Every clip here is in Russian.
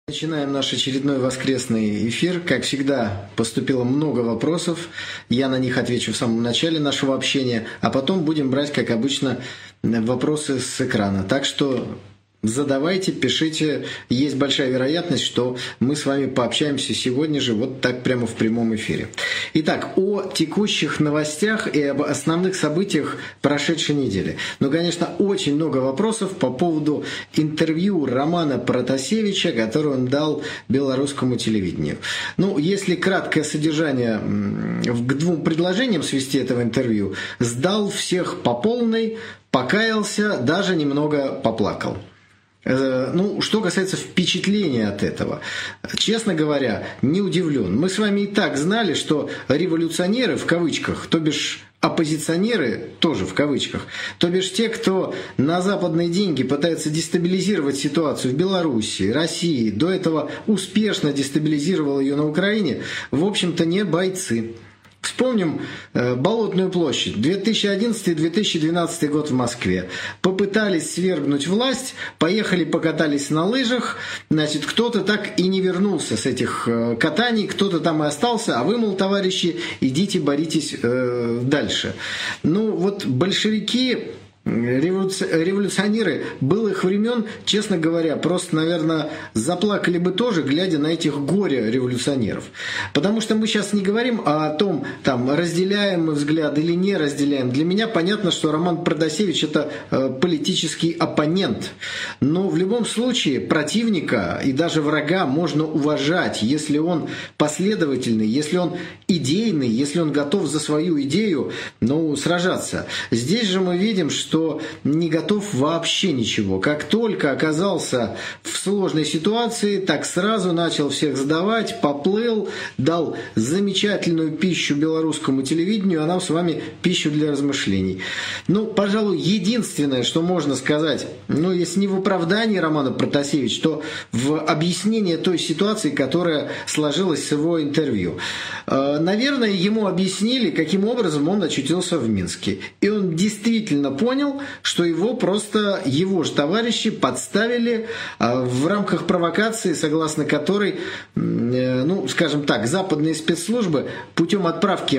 Начинаем наш очередной воскресный эфир. Как всегда, поступило много вопросов. Я на них отвечу в самом начале нашего общения, а потом будем брать, как обычно, вопросы с экрана. Так что задавайте, пишите. Есть большая вероятность, что мы с вами пообщаемся сегодня же, вот так прямо в прямом эфире. Итак, о текущих новостях и об основных событиях прошедшей недели. Ну, конечно, очень много вопросов по поводу интервью Романа Протасевича, которое он дал белорусскому телевидению. Ну, если краткое содержание к двум предложениям свести этого интервью, сдал всех по полной, покаялся, даже немного поплакал. Ну, что касается впечатления от этого, честно говоря, не удивлен. Мы с вами и так знали, что революционеры, в кавычках, то бишь оппозиционеры, тоже в кавычках, то бишь те, кто на западные деньги пытается дестабилизировать ситуацию в Беларуси, России, до этого успешно дестабилизировал ее на Украине, в общем-то не бойцы. Вспомним Болотную площадь, 2011-2012 год в Москве. Попытались свергнуть власть, поехали покатались на лыжах, значит, кто-то так и не вернулся с этих катаний, кто-то там и остался, а вы, мол, товарищи, идите боритесь дальше. Ну вот большевики... Революционеры былых времен, честно говоря, просто, наверное, заплакали бы тоже, глядя на этих горе-революционеров. Потому что мы сейчас не говорим о том, там, разделяем мы взгляды или не разделяем. Для меня понятно, что Роман Протасевич – это политический оппонент. Но в любом случае противника и даже врага можно уважать, если он последовательный, если он идейный, если он готов за свою идею, ну, сражаться. Здесь же мы видим, что не готов вообще ничего. Как только оказался в сложной ситуации, так сразу начал всех сдавать, поплыл, дал замечательную пищу белорусскому телевидению, а нам с вами пищу для размышлений. Ну, пожалуй, единственное, что можно сказать, ну, если не в оправдании Романа Протасевича, то в объяснении той ситуации, которая сложилась с его интервью. Наверное, ему объяснили, каким образом он очутился в Минске. И он действительно понял, что его же товарищи подставили в рамках провокации, согласно которой, ну, скажем так, западные спецслужбы путем отправки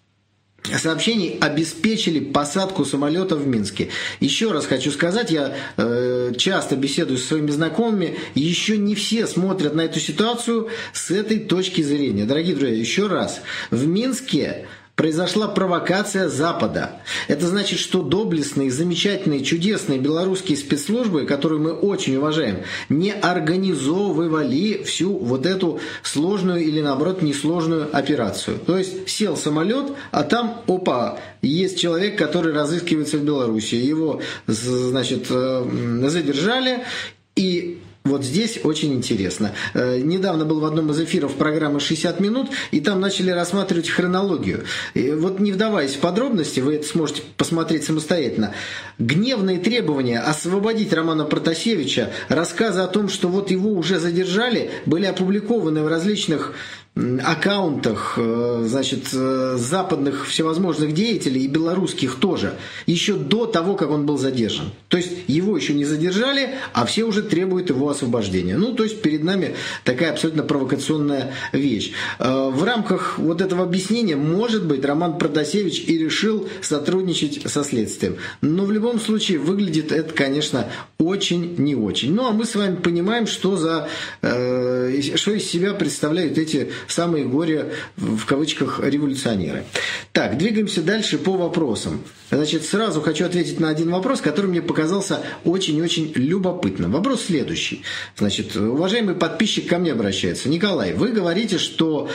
сообщений обеспечили посадку самолета в Минске. Еще раз хочу сказать, я часто беседую со своими знакомыми, еще не все смотрят на эту ситуацию с этой точки зрения. Дорогие друзья, еще раз, в Минске произошла провокация Запада. Это значит, что доблестные, замечательные, чудесные белорусские спецслужбы, которые мы очень уважаем, не организовывали всю вот эту сложную или, наоборот, несложную операцию. То есть сел самолет, а там, опа, есть человек, который разыскивается в Беларуси. Его, значит, задержали, и вот здесь очень интересно. Недавно был в одном из эфиров программы «60 минут», и там начали рассматривать хронологию. И вот не вдаваясь в подробности, вы это сможете посмотреть самостоятельно. Гневные требования освободить Романа Протасевича, рассказы о том, что вот его уже задержали, были опубликованы в различных аккаунтах, значит, западных всевозможных деятелей и белорусских тоже, еще до того, как он был задержан. То есть его еще не задержали, а все уже требуют его освобождения. Ну, то есть перед нами такая абсолютно провокационная вещь. В рамках вот этого объяснения, может быть, Роман Протасевич и решил сотрудничать со следствием. Но в любом случае выглядит это, конечно, очень не очень. Ну, а мы с вами понимаем, что из себя представляют эти самые горе, в кавычках, революционеры. Так, двигаемся дальше по вопросам. Значит, сразу хочу ответить на один вопрос, который мне показался очень-очень любопытным. Вопрос следующий. Значит, уважаемый подписчик ко мне обращается. Николай, вы говорите, что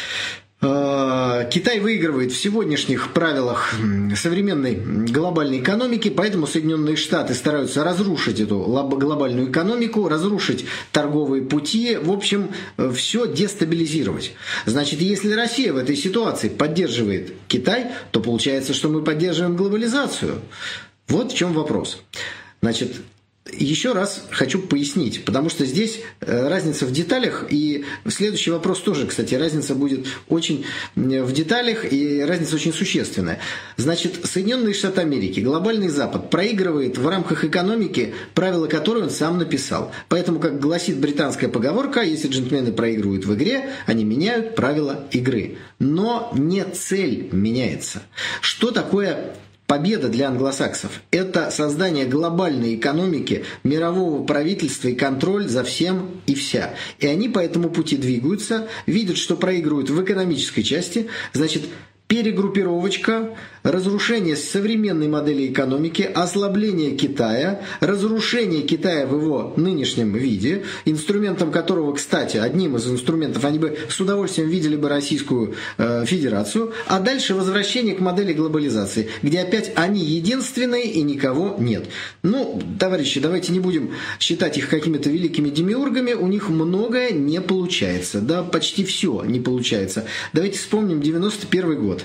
Китай выигрывает в сегодняшних правилах современной глобальной экономики, поэтому Соединенные Штаты стараются разрушить эту глобальную экономику, разрушить торговые пути, в общем, все дестабилизировать. Значит, если Россия в этой ситуации поддерживает Китай, то получается, что мы поддерживаем глобализацию. Вот в чем вопрос. Значит, Еще раз хочу пояснить, потому что здесь разница в деталях, и следующий вопрос тоже, кстати, разница будет очень в деталях, и разница очень существенная. Значит, Соединенные Штаты Америки, глобальный Запад проигрывает в рамках экономики, правила которой он сам написал. Поэтому, как гласит британская поговорка, если джентльмены проигрывают в игре, они меняют правила игры. Но не цель меняется. Что такое победа для англосаксов? Это создание глобальной экономики, мирового правительства и контроль за всем и вся. И они по этому пути двигаются, видят, что проигрывают в экономической части, значит, перегруппировочка, разрушение современной модели экономики, ослабление Китая, разрушение Китая в его нынешнем виде, инструментом которого, кстати, одним из инструментов они бы с удовольствием видели бы Российскую Федерацию, а дальше возвращение к модели глобализации, где опять они единственные и никого нет. Ну, товарищи, давайте не будем считать их какими-то великими демиургами, у них многое не получается, да, почти все не получается. Давайте вспомним 91 год.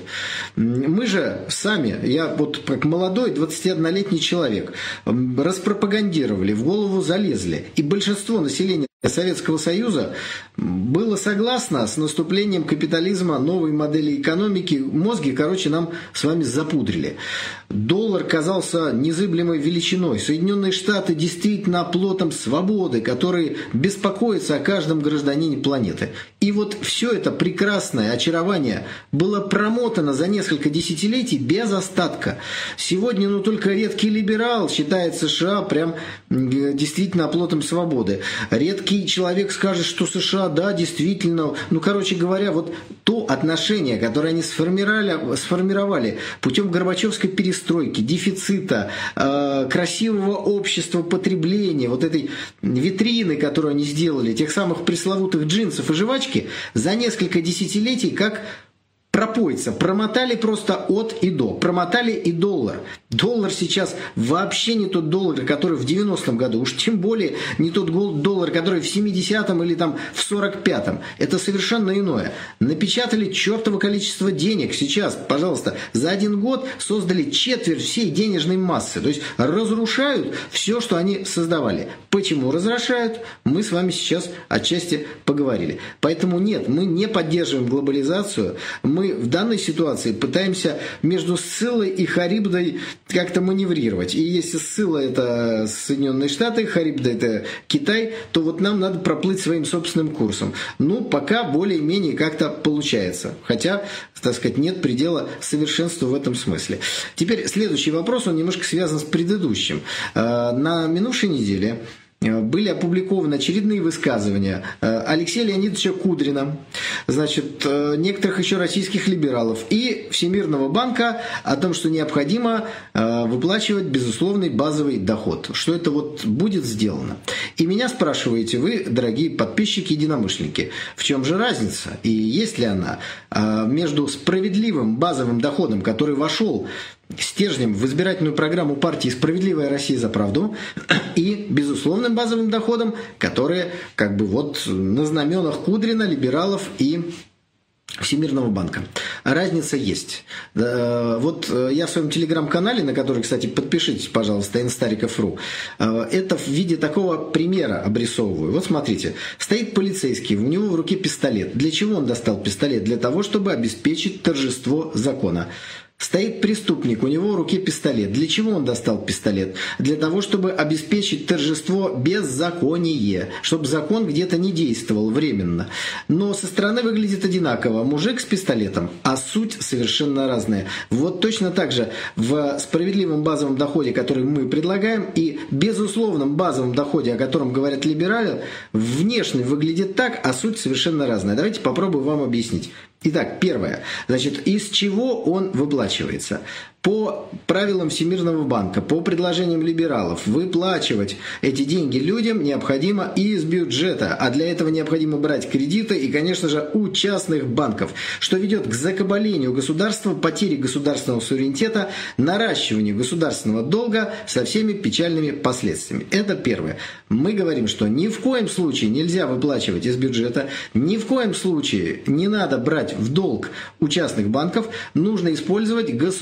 Мы же сами, я вот как молодой 21-летний человек, распропагандировали, в голову залезли, и большинство населения Советского Союза было согласно с наступлением капитализма, новой модели экономики. Мозги, короче, нам с вами запудрили. Доллар казался незыблемой величиной. Соединенные Штаты действительно оплотом свободы, который беспокоится о каждом гражданине планеты. И вот все это прекрасное очарование было промотано за несколько десятилетий без остатка. Сегодня, только редкий либерал считает США прям действительно оплотом свободы. Редкий человек скажет, что США, да, действительно, короче говоря, вот то отношение, которое они сформировали путем Горбачевской перестройки, дефицита, красивого общества потребления, вот этой витрины, которую они сделали, тех самых пресловутых джинсов и жвачки, за несколько десятилетий как пропойца, промотали просто от и до, промотали и доллар. Доллар сейчас вообще не тот доллар, который в 90-м году, уж тем более не тот доллар, который в 70-м или там в 45-м. Это совершенно иное. Напечатали чертово количество денег сейчас, пожалуйста, за один год создали четверть всей денежной массы. То есть разрушают все, что они создавали. Почему разрушают, мы с вами сейчас отчасти поговорили. Поэтому нет, мы не поддерживаем глобализацию, мы в данной ситуации пытаемся между Сциллой и Харибдой как-то маневрировать. И если Сцилла – это Соединенные Штаты, Харибда – это Китай, то вот нам надо проплыть своим собственным курсом. Пока более-менее как-то получается. Хотя, так сказать, нет предела совершенству в этом смысле. Теперь следующий вопрос, он немножко связан с предыдущим. На минувшей неделе были опубликованы очередные высказывания Алексея Леонидовича Кудрина, некоторых еще российских либералов и Всемирного банка о том, что необходимо выплачивать безусловный базовый доход, что это вот будет сделано. И меня спрашиваете вы, дорогие подписчики, единомышленники, в чем же разница и есть ли она между справедливым базовым доходом, который вошел стержнем в избирательную программу партии «Справедливая Россия за правду», и безусловным базовым доходом, которые на знаменах Кудрина, либералов и Всемирного банка. Разница есть. Вот я в своем телеграм-канале, на который, кстати, подпишитесь, пожалуйста, Инстариков.ру, это в виде такого примера обрисовываю. Вот смотрите, стоит полицейский, у него в руке пистолет. Для чего он достал пистолет? Для того, чтобы обеспечить торжество закона. Стоит преступник, у него в руке пистолет. Для чего он достал пистолет? Для того, чтобы обеспечить торжество беззакония, чтобы закон где-то не действовал временно. Но со стороны выглядит одинаково. Мужик с пистолетом, а суть совершенно разная. Вот точно так же в справедливом базовом доходе, который мы предлагаем, и безусловном базовом доходе, о котором говорят либералы, внешне выглядит так, а суть совершенно разная. Давайте попробую вам объяснить. Итак, первое. Из чего он выплачивается? По правилам Всемирного банка, по предложениям либералов, выплачивать эти деньги людям необходимо из бюджета, а для этого необходимо брать кредиты и, конечно же, у частных банков, что ведет к закабалению государства, потере государственного суверенитета, наращиванию государственного долга со всеми печальными последствиями. Это первое. Мы говорим, что ни в коем случае нельзя выплачивать из бюджета, ни в коем случае не надо брать в долг у частных банков, нужно использовать государственные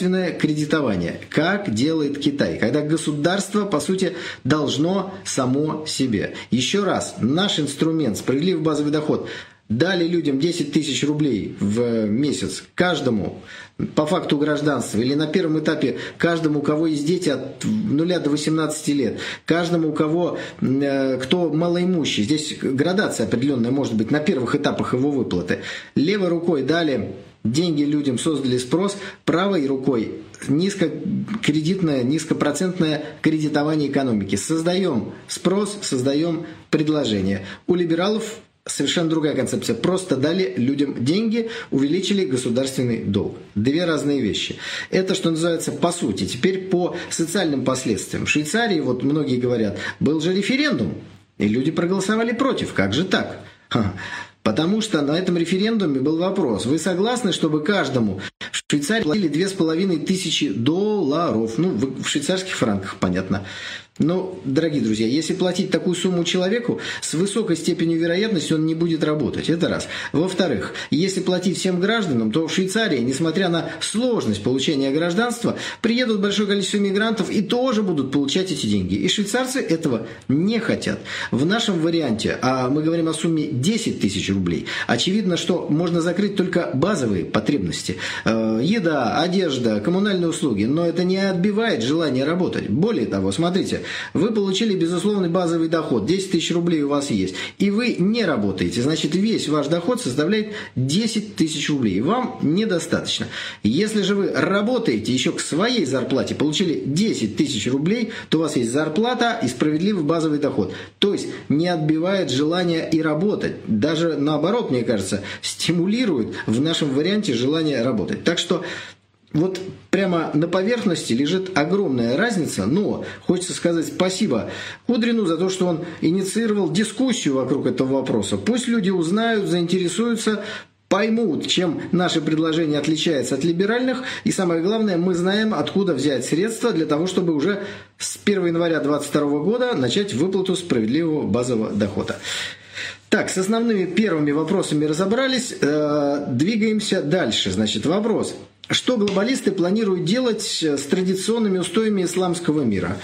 государственное кредитование, как делает Китай, когда государство, по сути, должно само себе. Еще раз, наш инструмент, справедливый базовый доход, дали людям 10 тысяч рублей в месяц каждому по факту гражданства, или на первом этапе каждому, у кого есть дети от 0 до 18 лет, каждому, у кого, кто малоимущий, здесь градация определенная может быть на первых этапах его выплаты. Левой рукой дали деньги людям, создали спрос, правой рукой низкокредитное, низкопроцентное кредитование экономики. Создаем спрос, создаем предложение. У либералов совершенно другая концепция. Просто дали людям деньги, увеличили государственный долг. Две разные вещи. Это, что называется, по сути. Теперь по социальным последствиям. В Швейцарии, вот многие говорят, был же референдум, и люди проголосовали против. Как же так? Потому что на этом референдуме был вопрос. Вы согласны, чтобы каждому в Швейцарии платили $2500? Ну, в швейцарских франках, понятно. Но, дорогие друзья, если платить такую сумму человеку, с высокой степенью вероятности он не будет работать. Это раз. Во-вторых, если платить всем гражданам, то в Швейцарии, несмотря на сложность получения гражданства, приедут большое количество мигрантов и тоже будут получать эти деньги. И швейцарцы этого не хотят. В нашем варианте, а мы говорим о сумме 10 тысяч рублей, очевидно, что можно закрыть только базовые потребности. Еда, одежда, коммунальные услуги. Но это не отбивает желание работать. Более того, смотрите, вы получили безусловный базовый доход, 10 тысяч рублей у вас есть, и вы не работаете, значит весь ваш доход составляет 10 тысяч рублей, вам недостаточно. Если же вы работаете еще к своей зарплате, получили 10 тысяч рублей, то у вас есть зарплата и справедливый базовый доход, то есть не отбивает желание и работать, даже наоборот, мне кажется, стимулирует в нашем варианте желание работать. Так что вот прямо на поверхности лежит огромная разница, но хочется сказать спасибо Кудрину за то, что он инициировал дискуссию вокруг этого вопроса. Пусть люди узнают, заинтересуются, поймут, чем наше предложение отличается от либеральных, и самое главное, мы знаем, откуда взять средства для того, чтобы уже с 1 января 2022 года начать выплату справедливого базового дохода. Так, с основными первыми вопросами разобрались, двигаемся дальше. Значит, вопрос. Что глобалисты планируют делать с традиционными устоями исламского мира?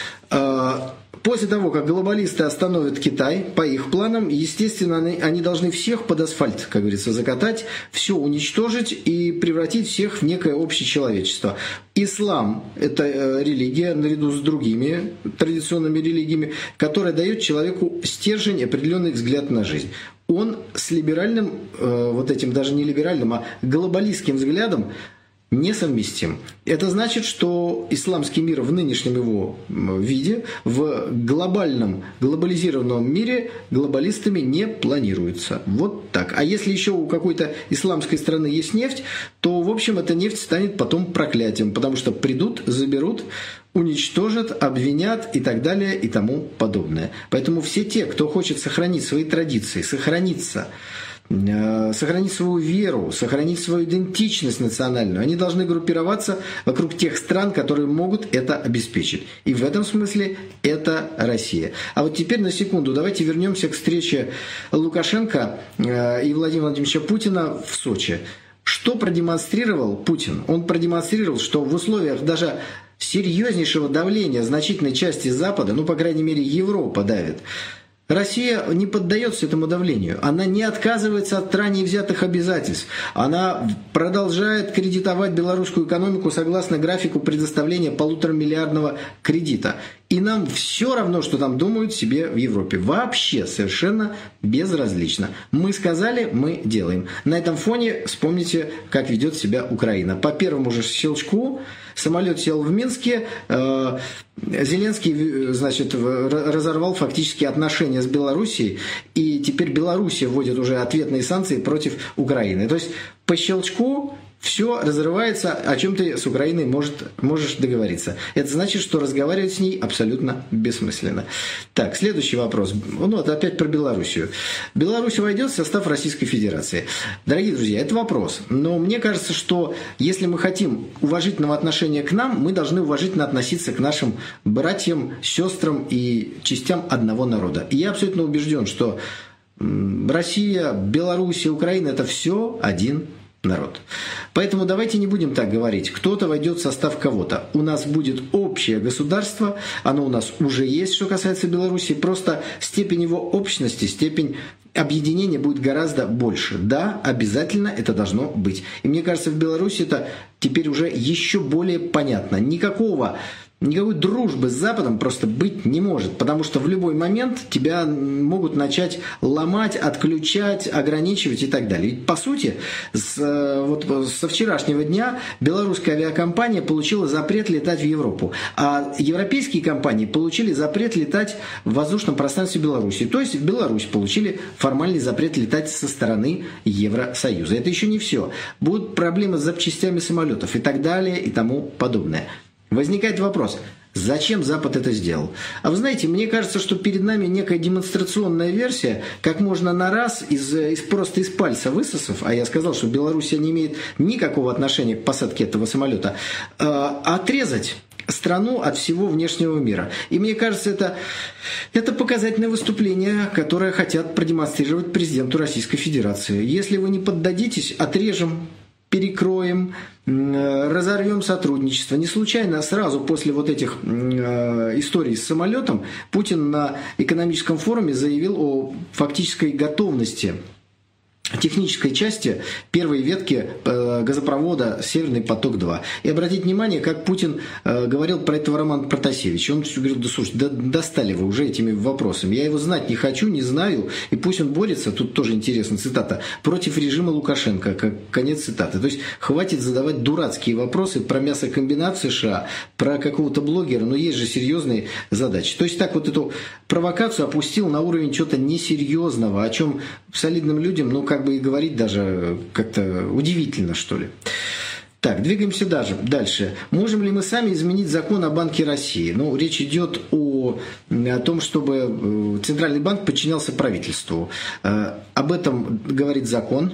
После того, как глобалисты остановят Китай, по их планам, естественно, они должны всех под асфальт, как говорится, закатать, все уничтожить и превратить всех в некое общее человечество. Ислам – это религия, наряду с другими традиционными религиями, которая дает человеку стержень, определенный взгляд на жизнь. Он с либеральным, вот этим даже не либеральным, а глобалистским взглядом несовместим. Это значит, что исламский мир в нынешнем его виде, в глобальном, глобализированном мире глобалистами не планируется. Вот так. А если еще у какой-то исламской страны есть нефть, то, в общем, эта нефть станет потом проклятием, потому что придут, заберут, уничтожат, обвинят и так далее и тому подобное. Поэтому все те, кто хочет сохранить свои традиции, сохранить свою веру, сохранить свою идентичность национальную, они должны группироваться вокруг тех стран, которые могут это обеспечить. И в этом смысле это Россия. А вот теперь на секунду давайте вернемся к встрече Лукашенко и Владимира Владимировича Путина в Сочи. Что продемонстрировал Путин? Он продемонстрировал, что в условиях даже серьезнейшего давления значительной части Запада, ну, по крайней мере, Европа давит, Россия не поддается этому давлению. Она не отказывается от ранее взятых обязательств. Она продолжает кредитовать белорусскую экономику согласно графику предоставления 1,5-миллиардного кредита. И нам все равно, что там думают себе в Европе. Вообще совершенно безразлично. Мы сказали, мы делаем. На этом фоне вспомните, как ведет себя Украина. По первому же щелчку самолет сел в Минске, Зеленский, значит, разорвал фактически отношения с Белоруссией, и теперь Белоруссия вводит уже ответные санкции против Украины. То есть по щелчку все разрывается, о чем ты с Украиной можешь договориться. Это значит, что разговаривать с ней абсолютно бессмысленно. Так, следующий вопрос. Ну, это опять про Белоруссию. Беларусь войдет в состав Российской Федерации. Дорогие друзья, это вопрос. Но мне кажется, что если мы хотим уважительного отношения к нам, мы должны уважительно относиться к нашим братьям, сестрам и частям одного народа. И я абсолютно убежден, что Россия, Белоруссия, Украина – это все один народ. Поэтому давайте не будем так говорить. Кто-то войдет в состав кого-то. У нас будет общее государство, оно у нас уже есть, что касается Беларуси, просто степень его общности, степень объединения будет гораздо больше. Да, обязательно это должно быть. И мне кажется, в Беларуси это теперь уже еще более понятно. Никакой дружбы с Западом просто быть не может, потому что в любой момент тебя могут начать ломать, отключать, ограничивать и так далее. Ведь по сути, со вчерашнего дня белорусская авиакомпания получила запрет летать в Европу, а европейские компании получили запрет летать в воздушном пространстве Беларуси. То есть в Беларусь получили формальный запрет летать со стороны Евросоюза. Это еще не все. Будут проблемы с запчастями самолетов и так далее и тому подобное. Возникает вопрос, зачем Запад это сделал? А вы знаете, мне кажется, что перед нами некая демонстрационная версия, как можно на раз, просто из пальца высосав, а я сказал, что Белоруссия не имеет никакого отношения к посадке этого самолета, отрезать страну от всего внешнего мира. И мне кажется, это показательное выступление, которое хотят продемонстрировать президенту Российской Федерации. Если вы не поддадитесь, отрежем, перекроем, разорвем сотрудничество. Не случайно сразу после вот этих историй с самолетом Путин на экономическом форуме заявил о фактической готовности технической части первой ветки газопровода «Северный поток-2». И обратите внимание, как Путин говорил про этого Романа Протасевича. Он все говорил, да слушайте, достали вы уже этими вопросами. Я его знать не хочу, не знаю, и пусть он борется, тут тоже интересная цитата, против режима Лукашенко. Конец цитаты. То есть хватит задавать дурацкие вопросы про мясокомбинат США, про какого-то блогера, но есть же серьезные задачи. То есть так вот эту провокацию опустил на уровень чего-то несерьезного, о чем солидным людям, как бы и говорить даже как-то удивительно, что ли. Так, двигаемся дальше. Можем ли мы сами изменить закон о Банке России? Речь идет о том, чтобы Центральный банк подчинялся правительству. Об этом говорит закон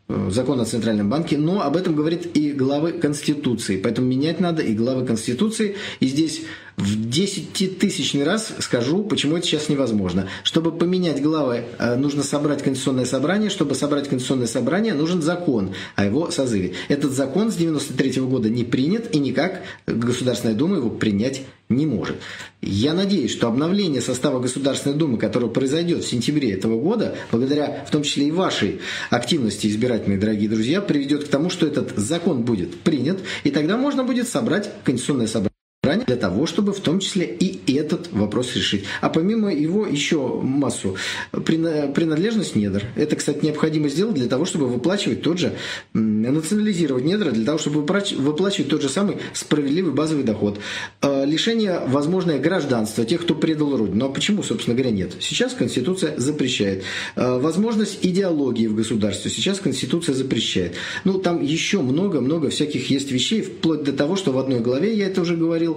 о Центральном банке, но об этом говорит и главы Конституции. Поэтому менять надо и главы Конституции. И здесь в 10-тысячный раз скажу, почему это сейчас невозможно. Чтобы поменять главы, нужно собрать Конституционное собрание. Чтобы собрать Конституционное собрание, нужен закон о его созыве. Этот закон с 1993 года не принят, и никак Государственная Дума его принять не может. Я надеюсь, что обновление состава Государственной Думы, которое произойдет в сентябре этого года, благодаря в том числе и вашей активности избирательной, дорогие друзья, приведет к тому, что этот закон будет принят, и тогда можно будет собрать Конституционное собрание для того, чтобы в том числе и этот вопрос решить. А помимо его еще массу. Принадлежность недр. Это, кстати, необходимо сделать для того, чтобы выплачивать национализировать недра, для того, чтобы выплачивать тот же самый справедливый базовый доход. Лишение возможное гражданства тех, кто предал Родину. А почему, собственно говоря, нет? Сейчас Конституция запрещает. Возможность идеологии в государстве. Сейчас Конституция запрещает. Там еще много-много всяких есть вещей, вплоть до того, что в одной главе, я это уже говорил,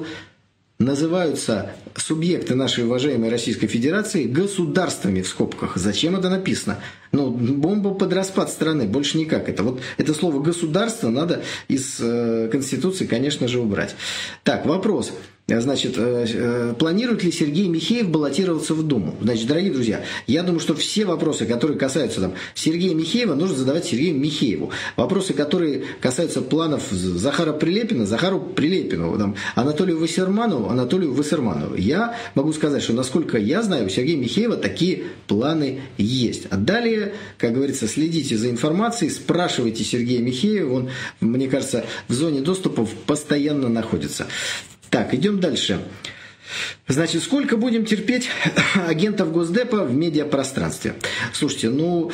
называются субъекты нашей уважаемой Российской Федерации государствами в скобках. Зачем это написано? Бомба под распад страны, больше никак. Это слово «государство» надо из Конституции, конечно же, убрать. Так, вопрос. Значит, планирует ли Сергей Михеев баллотироваться в Думу? Значит, дорогие друзья, я думаю, что все вопросы, которые касаются Сергея Михеева, нужно задавать Сергею Михееву. Вопросы, которые касаются планов Захара Прилепина, Захару Прилепину, Анатолию Вассерманову, Анатолию Вассерманову. Я могу сказать, что, насколько я знаю, у Сергея Михеева такие планы есть. А далее, как говорится, следите за информацией, спрашивайте Сергея Михеева, он, мне кажется, в зоне доступа постоянно находится. Так, идем дальше. Значит, сколько будем терпеть агентов Госдепа в медиапространстве? Слушайте,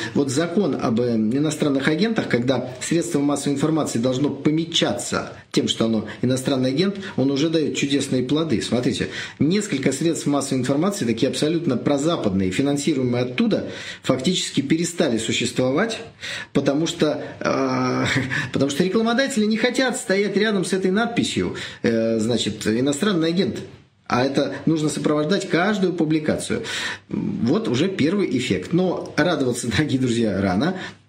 закон об иностранных агентах, когда средство массовой информации должно помечаться тем, что оно иностранный агент, он уже дает чудесные плоды. Смотрите, несколько средств массовой информации, такие абсолютно прозападные, финансируемые оттуда, фактически перестали существовать, потому что рекламодатели не хотят стоять рядом с этой надписью, иностранный агент. А это нужно сопровождать каждую публикацию. Вот уже первый эффект. Но радоваться, дорогие друзья, рано.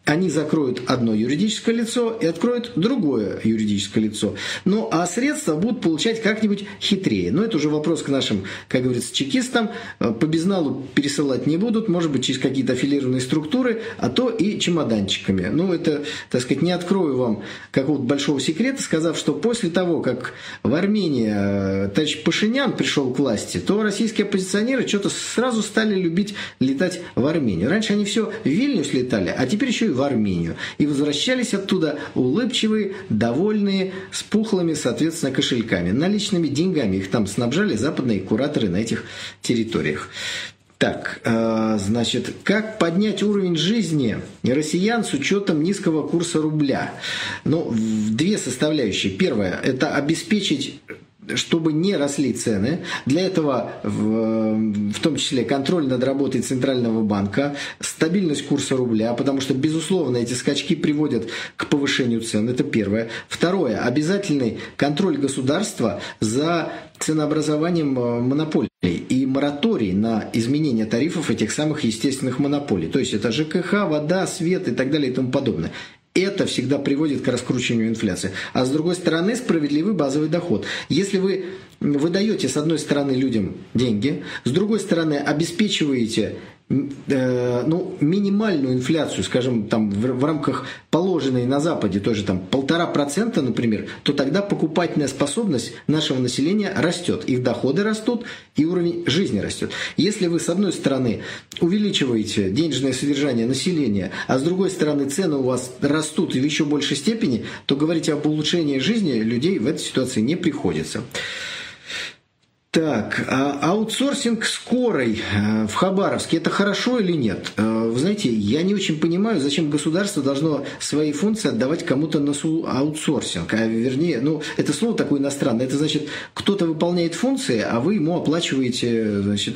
они закроют одно юридическое лицо и откроют другое юридическое лицо. Ну, а средства будут получать как-нибудь хитрее. Но это уже вопрос к нашим, как говорится, чекистам. По безналу пересылать не будут, может быть, через какие-то аффилированные структуры, а то и чемоданчиками. Ну, это, так сказать, не открою вам какого-то большого секрета, сказав, что после того, как в Армении товарищ Пашинян пришел к власти, то российские оппозиционеры что-то сразу стали любить летать в Армению. Раньше они все в Вильнюс летали, а теперь еще и в Армению. И возвращались оттуда улыбчивые, довольные, с пухлыми, соответственно, кошельками. Наличными деньгами их там снабжали западные кураторы на этих территориях. Так, значит, как поднять уровень жизни россиян с учетом низкого курса рубля? Ну, две составляющие. Первая – это обеспечить, чтобы не росли цены. Для этого в том числе контроль над работой Центрального банка, стабильность курса рубля, потому что, безусловно, эти скачки приводят к повышению цен. Это первое. Второе. Обязательный контроль государства за ценообразованием монополий и мораторий на изменение тарифов этих самых естественных монополий. То есть это ЖКХ, вода, свет и так далее и тому подобное. Это всегда приводит к раскручиванию инфляции. А с другой стороны, справедливый базовый доход. Если вы даете, с одной стороны, людям деньги, с другой стороны, обеспечиваете минимальную инфляцию, скажем, там, в рамках положенной на Западе, тоже там 1,5%, например, то тогда покупательная способность нашего населения растет. Их доходы растут, и уровень жизни растет. Если вы, с одной стороны, увеличиваете денежное содержание населения, а с другой стороны, цены у вас растут и в еще большей степени, то говорить об улучшении жизни людей в этой ситуации не приходится. Так, аутсорсинг скорой в Хабаровске – это хорошо или нет? Вы знаете, я не очень понимаю, зачем государство должно свои функции отдавать кому-то на аутсорсинг. Вернее, это слово такое иностранное. Это значит, кто-то выполняет функции, а вы ему оплачиваете, значит,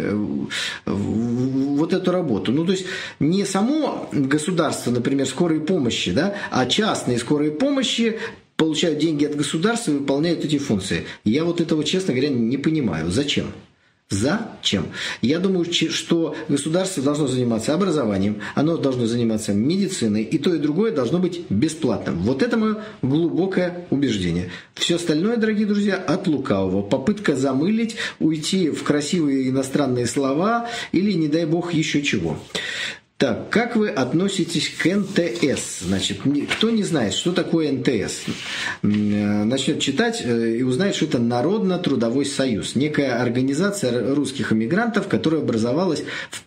вот эту работу. То есть не само государство, например, скорой помощи, да, а частные скорые помощи получают деньги от государства и выполняют эти функции. Я вот этого, честно говоря, не понимаю. Зачем? Зачем? Я думаю, что государство должно заниматься образованием, оно должно заниматься медициной, и то, и другое должно быть бесплатным. Вот это мое глубокое убеждение. Все остальное, дорогие друзья, от лукавого. Попытка замылить, уйти в красивые иностранные слова или, не дай бог, еще чего. Так, как вы относитесь к НТС? Значит, кто не знает, что такое НТС, начнет читать и узнает, что это Народно-трудовой союз. Некая организация русских эмигрантов, которая образовалась в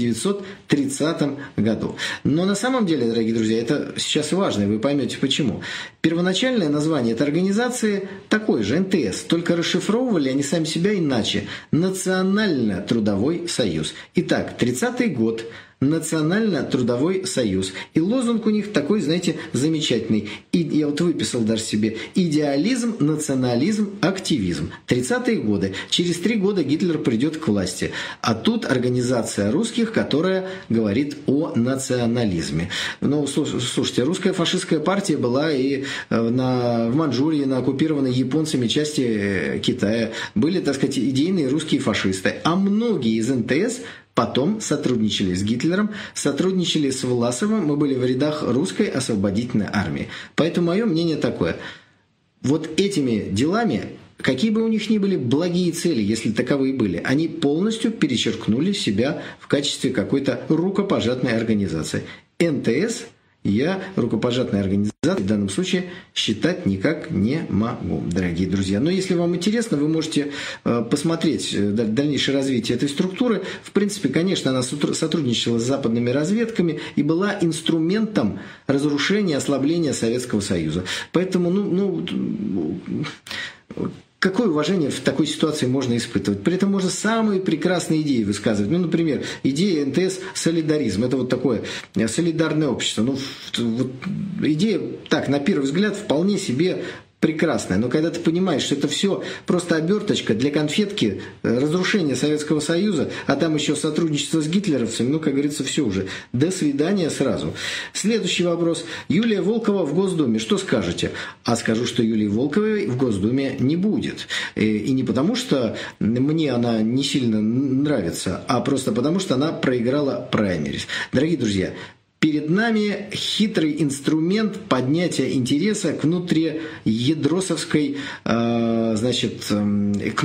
1930 году. Но на самом деле, дорогие друзья, это сейчас важно, и вы поймете почему. Первоначальное название этой организации такое же, НТС, только расшифровывали они сами себя иначе. Национально-трудовой союз. Итак, 30-й год. Национально-трудовой союз. И лозунг у них такой, знаете, замечательный. И я вот выписал даже себе: идеализм, национализм, активизм. 30-е годы. Через 3 года Гитлер придет к власти. А тут организация русских, которая говорит о национализме. Слушайте, русская фашистская партия была и в Манчжурии, на оккупированной японцами части Китая. Были, так сказать, идейные русские фашисты. А многие из НТС потом сотрудничали с Гитлером, сотрудничали с Власовым, мы были в рядах русской освободительной армии. Поэтому мое мнение такое. Вот этими делами, какие бы у них ни были благие цели, если таковые были, они полностью перечеркнули себя в качестве какой-то рукопожатной организации. НТС я рукопожатной организацией в данном случае считать никак не могу, дорогие друзья. Но если вам интересно, вы можете посмотреть дальнейшее развитие этой структуры. В принципе, конечно, она сотрудничала с западными разведками и была инструментом разрушения, ослабления Советского Союза. Поэтому, какое уважение в такой ситуации можно испытывать? При этом можно самые прекрасные идеи высказывать. Например, идея НТС «Солидаризм». Это вот такое солидарное общество. Идея, так, на первый взгляд, вполне себе прекрасная. Но когда ты понимаешь, что это все просто оберточка для конфетки разрушения Советского Союза, а там еще сотрудничество с гитлеровцами, как говорится, все уже. До свидания сразу. Следующий вопрос. Юлия Волкова в Госдуме. Что скажете? А скажу, что Юлии Волковой в Госдуме не будет. И не потому, что мне она не сильно нравится, а просто потому, что она проиграла праймерис. Дорогие друзья, Перед нами хитрый инструмент поднятия интереса к внутриедросовской, к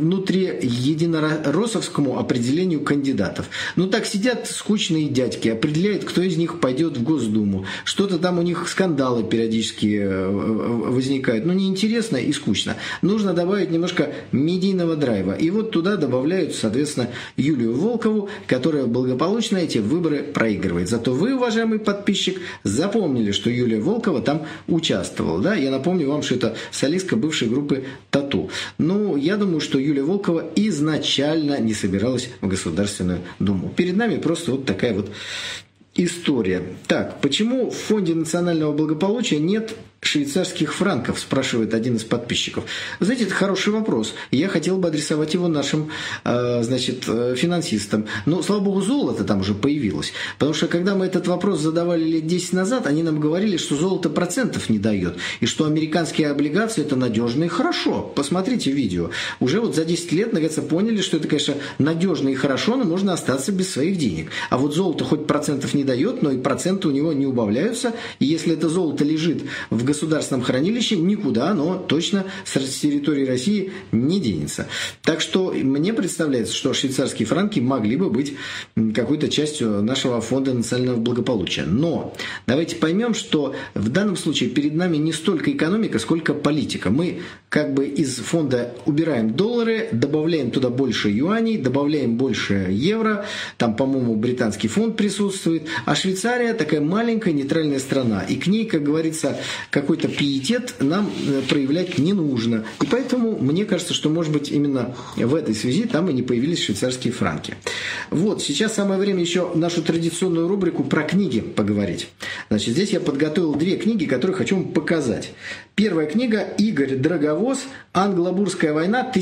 внутриединоросовскому определению кандидатов. Ну так сидят скучные дядьки, определяют, кто из них пойдет в Госдуму. Что-то там у них скандалы периодически возникают. Ну неинтересно и скучно. Нужно добавить немножко медийного драйва. И вот туда добавляют, соответственно, Юлию Волкову, которая благополучно эти выборы проигрывает. Зато вы, уважаемый подписчик, запомнили, что Юлия Волкова там участвовала. Да? Я напомню вам, что это солистка бывшей группы «Тату». Ну, я думаю, что Юлия Волкова изначально не собиралась в Государственную Думу. Перед нами просто вот такая вот история. Так, почему в Фонде национального благополучия нет швейцарских франков, спрашивает один из подписчиков. Знаете, это хороший вопрос. Я хотел бы адресовать его нашим финансистам. Но, слава богу, золото там уже появилось. Потому что, когда мы этот вопрос задавали лет 10 назад, они нам говорили, что золото процентов не дает. И что американские облигации – это надежно и хорошо. Посмотрите видео. Уже вот за 10 лет, наконец-то, поняли, что это, конечно, надежно и хорошо, но можно остаться без своих денег. А вот золото хоть процентов не дает, но и проценты у него не убавляются. И если это золото лежит в государственном хранилище, никуда оно точно с территории России не денется. Так что мне представляется, что швейцарские франки могли бы быть какой-то частью нашего фонда национального благополучия. Но давайте поймем, что в данном случае перед нами не столько экономика, сколько политика. Мы как бы из фонда убираем доллары, добавляем туда больше юаней, добавляем больше евро, там, по-моему, британский фонд присутствует, а Швейцария такая маленькая нейтральная страна, и к ней, как говорится, какой-то пиетет нам проявлять не нужно. И поэтому мне кажется, что, может быть, именно в этой связи там и не появились швейцарские франки. Вот, сейчас самое время еще нашу традиционную рубрику про книги поговорить. Значит, здесь я подготовил 2 книги, которые хочу вам показать. Первая книга Игорь Драговоз «Англо-Бурская война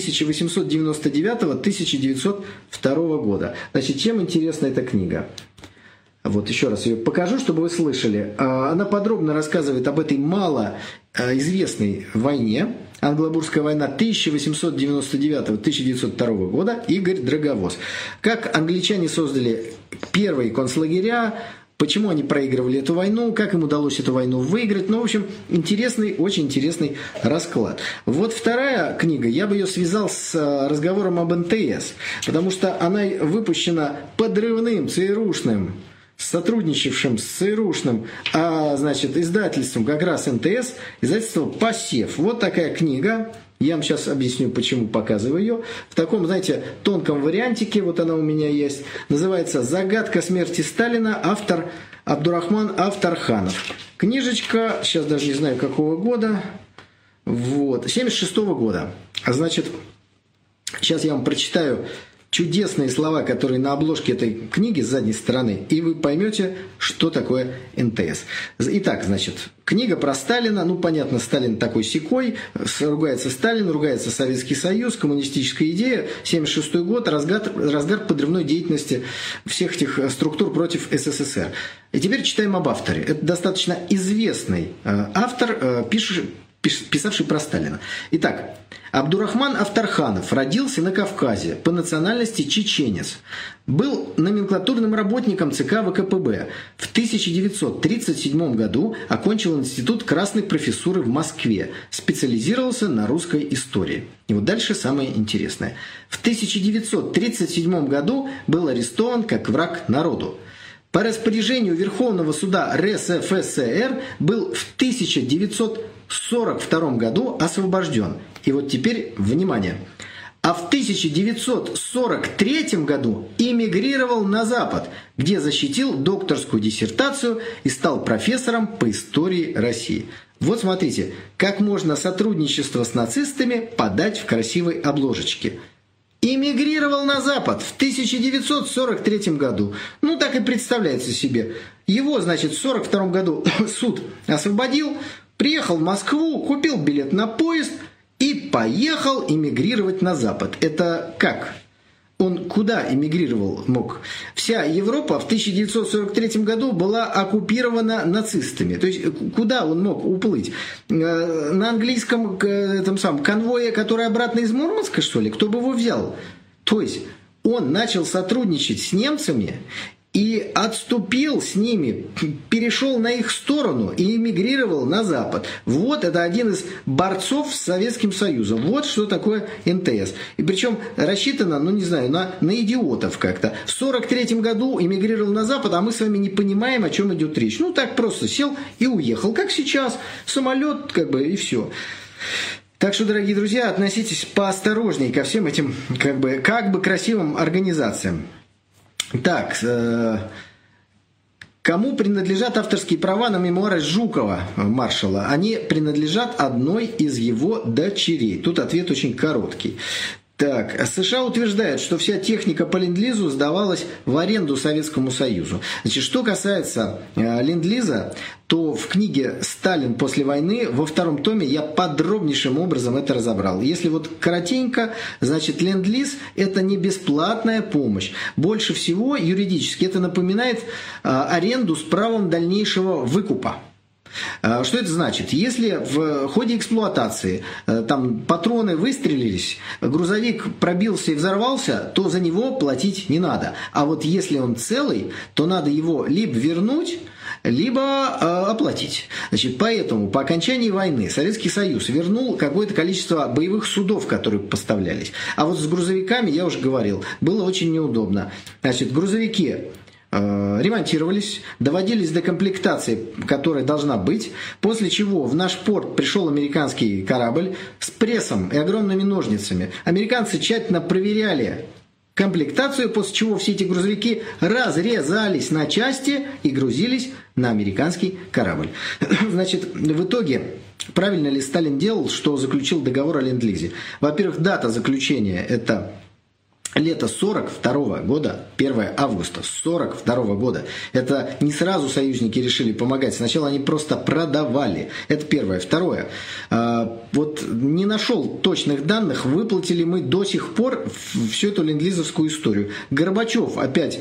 1899-1902 года». Значит, чем интересна эта книга? Вот еще раз ее покажу, чтобы вы слышали. Она подробно рассказывает об этой малоизвестной войне. Англо-Бурская война 1899-1902 года. Игорь Драговоз. Как англичане создали первые концлагеря, почему они проигрывали эту войну, как им удалось эту войну выиграть. Ну, в общем, интересный, очень интересный расклад. Вот вторая книга, я бы ее связал с разговором об НТС, потому что она выпущена подрывным, ЦРУшным, сотрудничавшим с ЦРУшным, издательством как раз НТС, издательство «Посев». Вот такая книга. Я вам сейчас объясню, почему показываю ее. В таком, знаете, тонком вариантике, вот она у меня есть. Называется «Загадка смерти Сталина», автор Абдурахман Авторханов. Книжечка, сейчас даже не знаю какого года, вот, 76-го года. Значит, сейчас я вам прочитаю чудесные слова, которые на обложке этой книги с задней стороны, и вы поймете, что такое НТС. Итак, значит, книга про Сталина. Ну, понятно, Сталин такой-сякой. Ругается Сталин, ругается Советский Союз, коммунистическая идея. 1976 год, разгар подрывной деятельности всех этих структур против СССР. И теперь читаем об авторе. Это достаточно известный автор, писавший про Сталина. Итак, Абдурахман Авторханов родился на Кавказе, по национальности чеченец. Был номенклатурным работником ЦК ВКПБ. В 1937 году окончил институт красной профессуры в Москве. Специализировался на русской истории. И вот дальше самое интересное. В 1937 году был арестован как враг народу. По распоряжению Верховного суда РСФСР был в 1942 году освобожден. И вот теперь внимание. А в 1943 году эмигрировал на Запад, где защитил докторскую диссертацию и стал профессором по истории России. Вот смотрите, как можно сотрудничество с нацистами подать в красивой обложечке. Эмигрировал на Запад в 1943 году. Ну, так и представляется себе. Его, значит, в 1942 году суд освободил, приехал в Москву, купил билет на поезд и поехал эмигрировать на Запад. Это как? Он куда эмигрировал мог? Вся Европа в 1943 году была оккупирована нацистами. То есть куда он мог уплыть? На английском конвое, который обратно из Мурманска, что ли? Кто бы его взял? То есть он начал сотрудничать с немцами и отступил с ними, перешел на их сторону и эмигрировал на Запад. Вот это один из борцов с Советским Союзом. Вот что такое НТС. И причем рассчитано, ну не знаю, на идиотов как-то. В 1943 году эмигрировал на Запад, а мы с вами не понимаем, о чем идет речь. Ну так просто сел и уехал. Как сейчас. Самолет как бы и все. Так что, дорогие друзья, относитесь поосторожнее ко всем этим как бы красивым организациям. Так, кому принадлежат авторские права на мемуары Жукова, маршала? Они принадлежат одной из его дочерей. Тут ответ очень короткий. Так, США утверждает, что вся техника по ленд-лизу сдавалась в аренду Советскому Союзу. Значит, что касается ленд-лиза, то в книге «Сталин после войны» во втором томе я подробнейшим образом это разобрал. Если вот коротенько, значит, ленд-лиз – это не бесплатная помощь. Больше всего юридически это напоминает аренду с правом дальнейшего выкупа. Что это значит? Если в ходе эксплуатации там патроны выстрелились, грузовик пробился и взорвался, то за него платить не надо. А вот если он целый, то надо его либо вернуть, либо оплатить. Значит, поэтому по окончании войны Советский Союз вернул какое-то количество боевых судов, которые поставлялись. А вот с грузовиками, я уже говорил, было очень неудобно. Значит, грузовики ремонтировались, доводились до комплектации, которая должна быть, после чего в наш порт пришел американский корабль с прессом и огромными ножницами. Американцы тщательно проверяли комплектацию, после чего все эти грузовики разрезались на части и грузились на американский корабль. Значит, в итоге, правильно ли Сталин делал, что заключил договор о ленд-лизе? Во-первых, дата заключения – это лето 1942 года, 1 августа 1942 года. Это не сразу союзники решили помогать. Сначала они просто продавали. Это первое. Второе. Вот не нашел точных данных, выплатили мы до сих пор всю эту ленд-лизовскую историю. Горбачев опять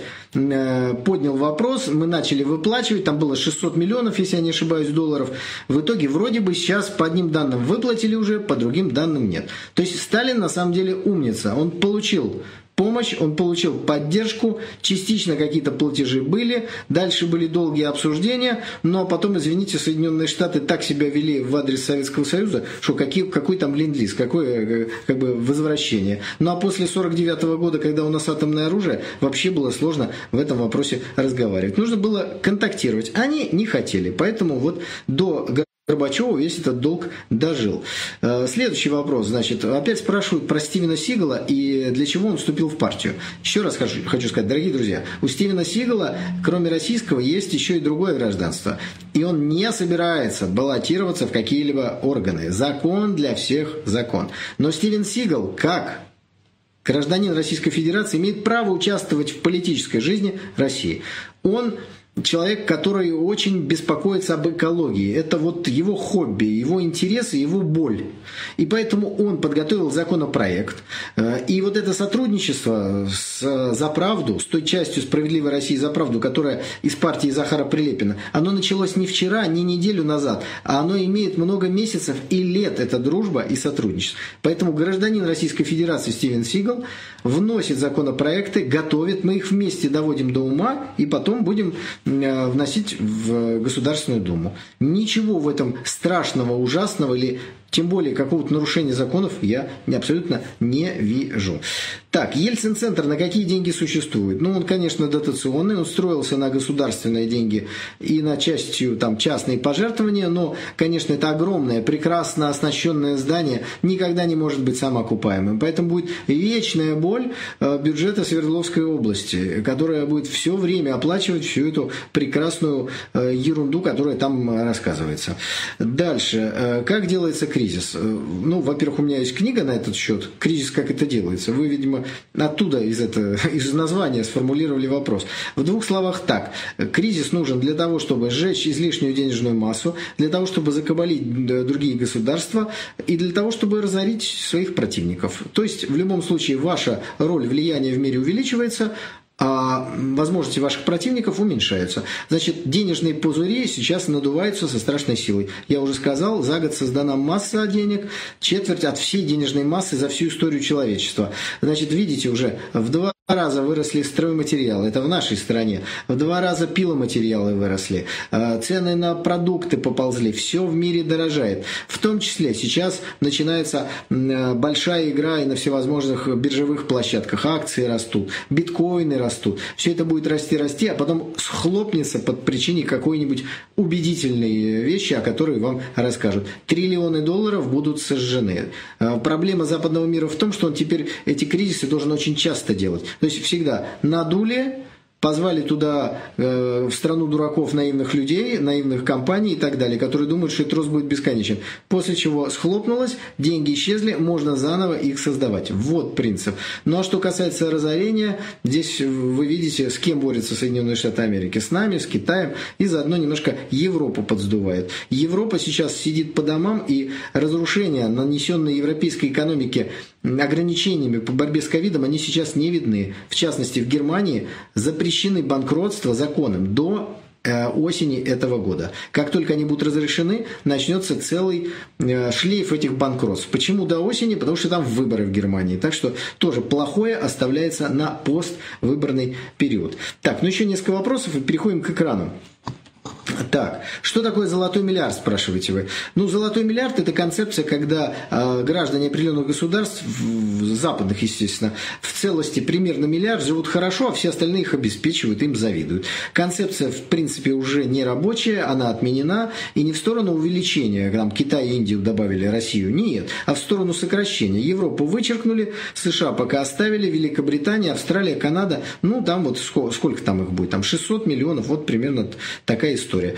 поднял вопрос, мы начали выплачивать, там было 600 миллионов, если я не ошибаюсь, долларов. В итоге вроде бы сейчас по одним данным выплатили уже, по другим данным нет. То есть Сталин на самом деле умница. Он получил помощь, он получил поддержку, частично какие-то платежи были, дальше были долгие обсуждения, но потом, извините, Соединенные Штаты так себя вели в адрес Советского Союза, что какой там ленд-лиз, какое как бы возвращение. Ну а после 1949 года, когда у нас атомное оружие, вообще было сложно в этом вопросе разговаривать. Нужно было контактировать. Они не хотели, поэтому вот до Горбачеву весь этот долг дожил. Следующий вопрос, значит, опять спрашивают про Стивена Сигала и для чего он вступил в партию. Еще раз хочу сказать, дорогие друзья, у Стивена Сигала, кроме российского, есть еще и другое гражданство. И он не собирается баллотироваться в какие-либо органы. Закон для всех закон. Но Стивен Сигал, как гражданин Российской Федерации, имеет право участвовать в политической жизни России. Он человек, который очень беспокоится об экологии. Это вот его хобби, его интересы, его боль. И поэтому он подготовил законопроект. И вот это сотрудничество «За правду», с той частью «Справедливой России за правду», которая из партии Захара Прилепина, оно началось не вчера, не неделю назад, а оно имеет много месяцев и лет. Это дружба и сотрудничество. Поэтому гражданин Российской Федерации Стивен Сигал вносит законопроекты, готовит, мы их вместе доводим до ума и потом будем вносить в Государственную Думу. Ничего в этом страшного, ужасного или тем более какого-то нарушения законов я абсолютно не вижу. Так, Ельцин-центр на какие деньги существует? Ну, он, конечно, дотационный, он строился на государственные деньги и на частью там частные пожертвования, но, конечно, это огромное, прекрасно оснащенное здание никогда не может быть самоокупаемым. Поэтому будет вечная боль бюджета Свердловской области, которая будет все время оплачивать всю эту прекрасную ерунду, которая там рассказывается. Дальше. Как делается кризис? Ну, во-первых, у меня есть книга на этот счет. Кризис, как это делается. Вы, видимо, оттуда из названия сформулировали вопрос. В двух словах так. Кризис нужен для того, чтобы сжечь излишнюю денежную массу, для того, чтобы закабалить другие государства и для того, чтобы разорить своих противников. То есть, в любом случае, ваша роль влияния в мире увеличивается, а возможности ваших противников уменьшаются. Значит, денежные пузыри сейчас надуваются со страшной силой. Я уже сказал, за год создана масса денег, четверть от всей денежной массы за всю историю человечества. Значит, видите, уже в 2 раза выросли стройматериалы, это в нашей стране, в 2 раза пиломатериалы выросли, цены на продукты поползли, все в мире дорожает. В том числе сейчас начинается большая игра и на всевозможных биржевых площадках, акции растут, биткоины растут, все это будет расти, а потом схлопнется под причиной какой-нибудь убедительной вещи, о которой вам расскажут. $триллионы будут сожжены. Проблема западного мира в том, что он теперь эти кризисы должен очень часто делать. То есть всегда надули, позвали туда в страну дураков наивных людей, наивных компаний и так далее, которые думают, что этот рост будет бесконечен. После чего схлопнулось, деньги исчезли, можно заново их создавать. Вот принцип. Ну а что касается разорения, здесь вы видите, с кем борются Соединенные Штаты Америки. С нами, с Китаем и заодно немножко Европу подсдувает. Европа сейчас сидит по домам, и разрушения, нанесенные европейской экономике ограничениями по борьбе с ковидом, они сейчас не видны. В частности, в Германии запрещены банкротства законом до осени этого года. Как только они будут разрешены, начнется целый шлейф этих банкротств. Почему до осени? Потому что там выборы в Германии. Так что тоже плохое оставляется на поствыборный период. Так, ну еще несколько вопросов и переходим к экрану. Так, что такое золотой миллиард, спрашиваете вы? Ну, золотой миллиард – это концепция, когда граждане определенных государств, западных, естественно, в целости примерно миллиард живут хорошо, а все остальные их обеспечивают, им завидуют. Концепция, в принципе, уже не рабочая, она отменена, и не в сторону увеличения, там Китай и Индию добавили, Россию, нет, а в сторону сокращения. Европу вычеркнули, США пока оставили, Великобритания, Австралия, Канада, ну, там вот сколько там их будет, там 600 миллионов, вот примерно такая история.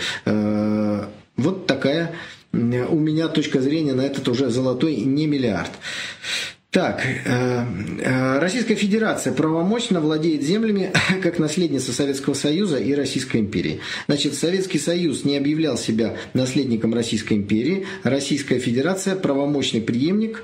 Вот такая у меня точка зрения на этот уже золотой не миллиард. Так, Российская Федерация правомочно владеет землями как наследница Советского Союза и Российской империи. Значит, Советский Союз не объявлял себя наследником Российской империи, Российская Федерация правомочный преемник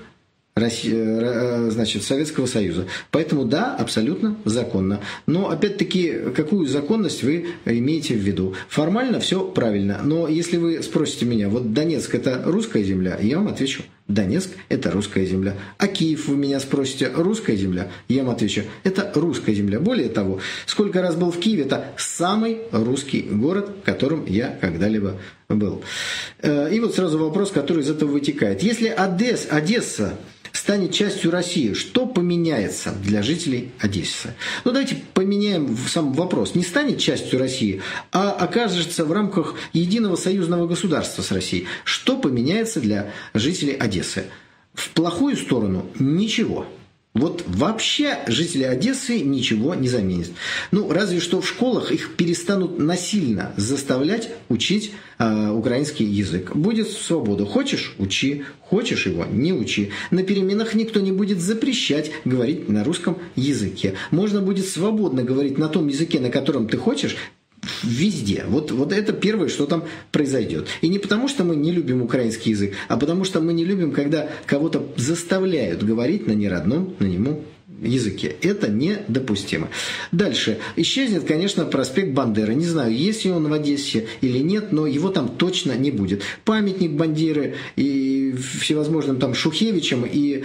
значит, Советского Союза. Поэтому да, абсолютно законно. Но опять-таки, какую законность вы имеете в виду? Формально все правильно. Но если вы спросите меня, вот Донецк это русская земля, я вам отвечу: Донецк – это русская земля. А Киев, вы меня спросите, русская земля? Я вам отвечу, это русская земля. Более того, сколько раз был в Киеве, это самый русский город, в котором я когда-либо был. И вот сразу вопрос, который из этого вытекает. Если Одесса станет частью России, что поменяется для жителей Одессы? Ну, давайте поменяем сам вопрос. Не станет частью России, а окажется в рамках единого союзного государства с Россией. Что поменяется для жителей Одессы? В плохую сторону – ничего. Вот вообще жители Одессы ничего не заменят. Ну, разве что в школах их перестанут насильно заставлять учить украинский язык. Будет свобода. Хочешь – учи, хочешь его – не учи. На переменах никто не будет запрещать говорить на русском языке. Можно будет свободно говорить на том языке, на котором ты хочешь, везде. Вот это первое, что там произойдет. И не потому, что мы не любим украинский язык, а потому, что мы не любим, когда кого-то заставляют говорить на неродном, на нему языке. Это недопустимо. Дальше. Исчезнет, конечно, проспект Бандеры. Не знаю, есть ли он в Одессе или нет, но его там точно не будет. Памятник Бандеры и всевозможным там Шухевичам и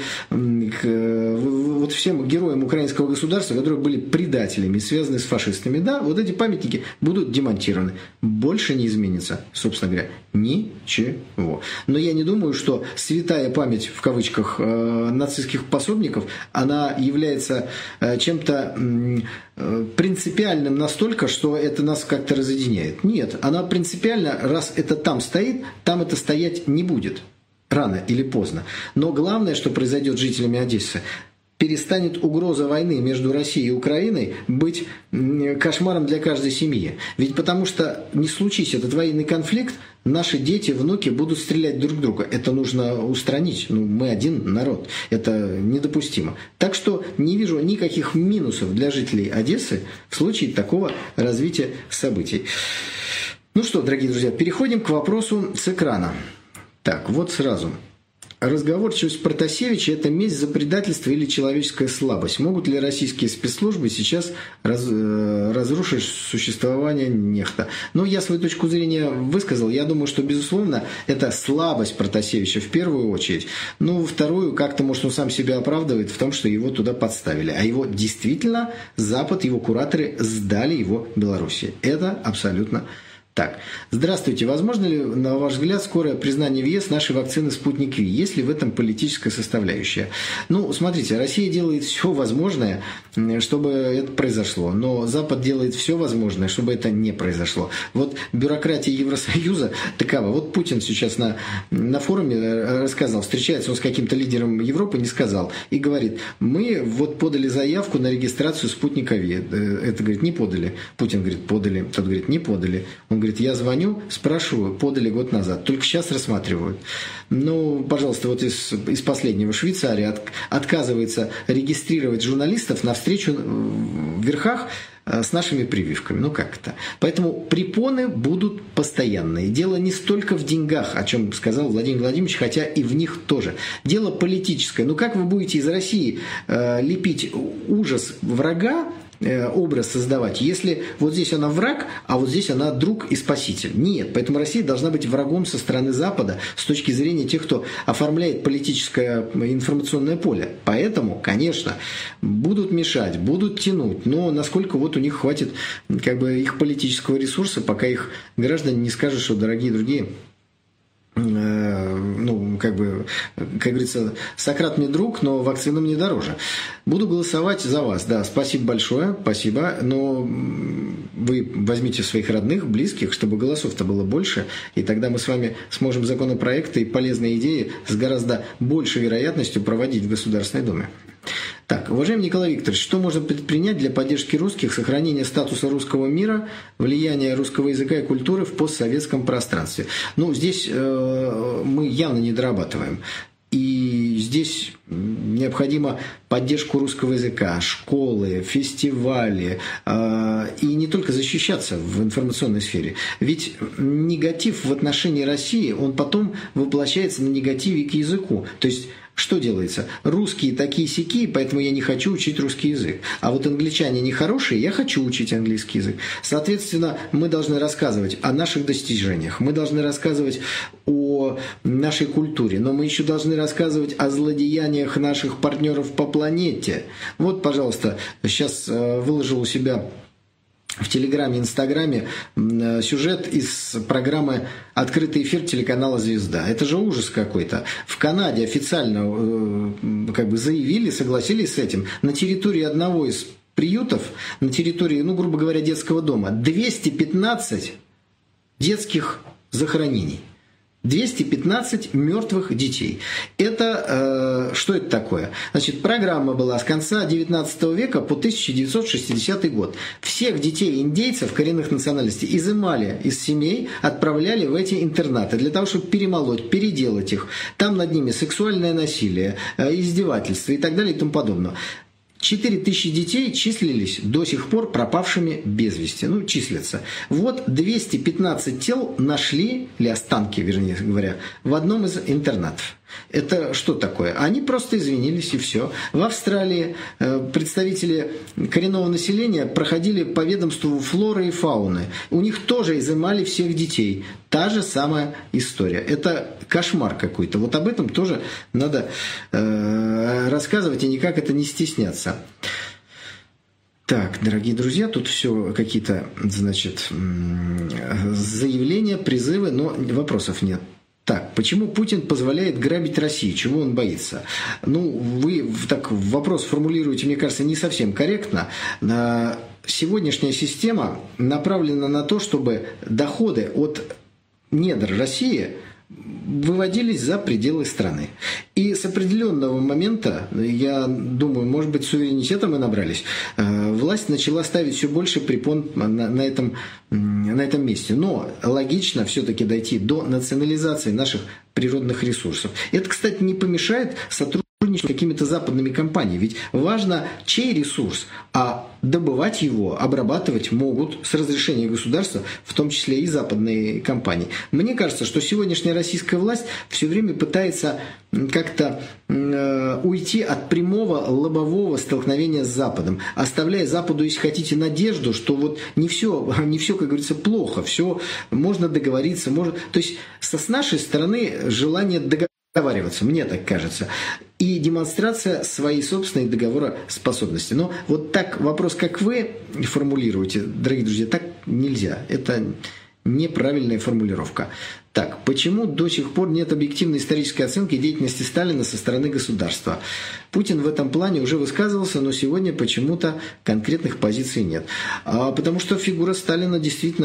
вот всем героям украинского государства, которые были предателями, связаны с фашистами. Да, вот эти памятники будут демонтированы. Больше не изменится, собственно говоря, ничего. Но я не думаю, что святая память, в кавычках, нацистских пособников, она является чем-то принципиальным настолько, что это нас как-то разъединяет. Нет, она принципиально, раз это там стоит, там это стоять не будет. Рано или поздно. Но главное, что произойдет с жителями Одессы, перестанет угроза войны между Россией и Украиной быть кошмаром для каждой семьи. Ведь потому что не случись этот военный конфликт, наши дети, внуки будут стрелять друг в друга. Это нужно устранить. Мы один народ. Это недопустимо. Так что не вижу никаких минусов для жителей Одессы в случае такого развития событий. Ну что, дорогие друзья, переходим к вопросу с экрана. Так, вот сразу. Разговорчивость Протасевича – это месть за предательство или человеческая слабость. Могут ли российские спецслужбы сейчас разрушить существование нехта? Ну, я свою точку зрения высказал. Я думаю, что, безусловно, это слабость Протасевича в первую очередь. Ну, вторую, как-то, может, он сам себя оправдывает в том, что его туда подставили. А его действительно Запад, его кураторы сдали его Белоруссии. Это абсолютно так. Здравствуйте. Возможно ли, на ваш взгляд, скорое признание в ЕС нашей вакцины «Спутник Ви»? Есть ли в этом политическая составляющая? Ну, смотрите, Россия делает все возможное, чтобы это произошло. Но Запад делает все возможное, чтобы это не произошло. Вот бюрократия Евросоюза такова. Вот Путин сейчас на форуме рассказал, встречается он с каким-то лидером Европы, не сказал, и говорит, мы вот подали заявку на регистрацию «Спутника Ви». Это, говорит, не подали. Путин говорит, подали. Тот говорит, не подали. Он говорит, я звоню, спрашиваю, подали год назад, только сейчас рассматривают. Ну, пожалуйста, вот из последнего Швейцария отказывается регистрировать журналистов на встречу в верхах с нашими прививками. Ну как это? Поэтому препоны будут постоянные. Дело не столько в деньгах, о чем сказал Владимир Владимирович, хотя и в них тоже. Дело политическое. Ну как вы будете из России лепить ужас врага, образ создавать, если вот здесь она враг, а вот здесь она друг и спаситель? Нет. Поэтому Россия должна быть врагом со стороны Запада с точки зрения тех, кто оформляет политическое информационное поле. Поэтому, конечно, будут мешать, будут тянуть, но насколько вот у них хватит как бы их политического ресурса, пока их граждане не скажут, что, дорогие другие, ну, как говорится, Сократ мне друг, но вакцина мне дороже. Буду голосовать за вас. Да, спасибо большое, спасибо. Но вы возьмите своих родных, близких, чтобы голосов-то было больше, и тогда мы с вами сможем законопроекты и полезные идеи с гораздо большей вероятностью проводить в Государственной Думе. Так, уважаемый Николай Викторович, что можно предпринять для поддержки русских, сохранения статуса русского мира, влияния русского языка и культуры в постсоветском пространстве? Ну, здесь мы явно не дорабатываем. И здесь необходима поддержка русского языка, школы, фестивали, и не только защищаться в информационной сфере. Ведь негатив в отношении России, он потом воплощается на негативе к языку. То есть что делается? Русские такие-сякие, поэтому я не хочу учить русский язык. А вот англичане нехорошие, я хочу учить английский язык. Соответственно, мы должны рассказывать о наших достижениях, мы должны рассказывать о нашей культуре, но мы еще должны рассказывать о злодеяниях наших партнеров по планете. Вот, пожалуйста, сейчас выложил у себя в Телеграме, Инстаграме сюжет из программы «Открытый эфир» телеканала «Звезда». Это же ужас какой-то. В Канаде официально как бы заявили, согласились с этим. На территории одного из приютов, на территории, ну, грубо говоря, детского дома, 215 детских захоронений. 215 мертвых детей. Это что это такое? Значит, программа была с конца 19 века по 1960 год. Всех детей индейцев коренных национальностей изымали из семей, отправляли в эти интернаты для того, чтобы перемолоть, переделать их. Там над ними сексуальное насилие, издевательство и так далее и тому подобное. 4000 детей числились до сих пор пропавшими без вести. Ну, числятся. Вот 215 тел нашли, или останки, вернее говоря, в одном из интернатов. Это что такое? Они просто извинились и все. В Австралии представители коренного населения проходили по ведомству флоры и фауны. У них тоже изымали всех детей. Та же самая история. Это кошмар какой-то. Вот об этом тоже надо рассказывать и никак это не стесняться. Так, дорогие друзья, тут все какие-то, значит, заявления, призывы, но вопросов нет. Так, почему Путин позволяет грабить Россию? Чего он боится? Ну, вы так вопрос формулируете, мне кажется, не совсем корректно. Сегодняшняя система направлена на то, чтобы доходы от недр России выводились за пределы страны. И с определенного момента, я думаю, может быть, суверенитета мы набрались, власть начала ставить все больше препон на этом месте. Но логично все-таки дойти до национализации наших природных ресурсов. Это, кстати, не помешает сотрудничеству с какими-то западными компаниями. Ведь важно, чей ресурс, а добывать его, обрабатывать могут с разрешения государства, в том числе и западные компании. Мне кажется, что сегодняшняя российская власть все время пытается как-то уйти от прямого лобового столкновения с Западом, оставляя Западу, если хотите, надежду, что вот не все, как говорится, плохо, все можно договориться, то есть с нашей стороны желание договариваться, мне так кажется, и демонстрация своей собственной договороспособности. Но вот так вопрос, как вы формулируете, дорогие друзья, так нельзя. Это неправильная формулировка. Так, почему до сих пор нет объективной исторической оценки деятельности Сталина со стороны государства? Путин в этом плане уже высказывался, но сегодня почему-то конкретных позиций нет. Потому что фигура Сталина действительно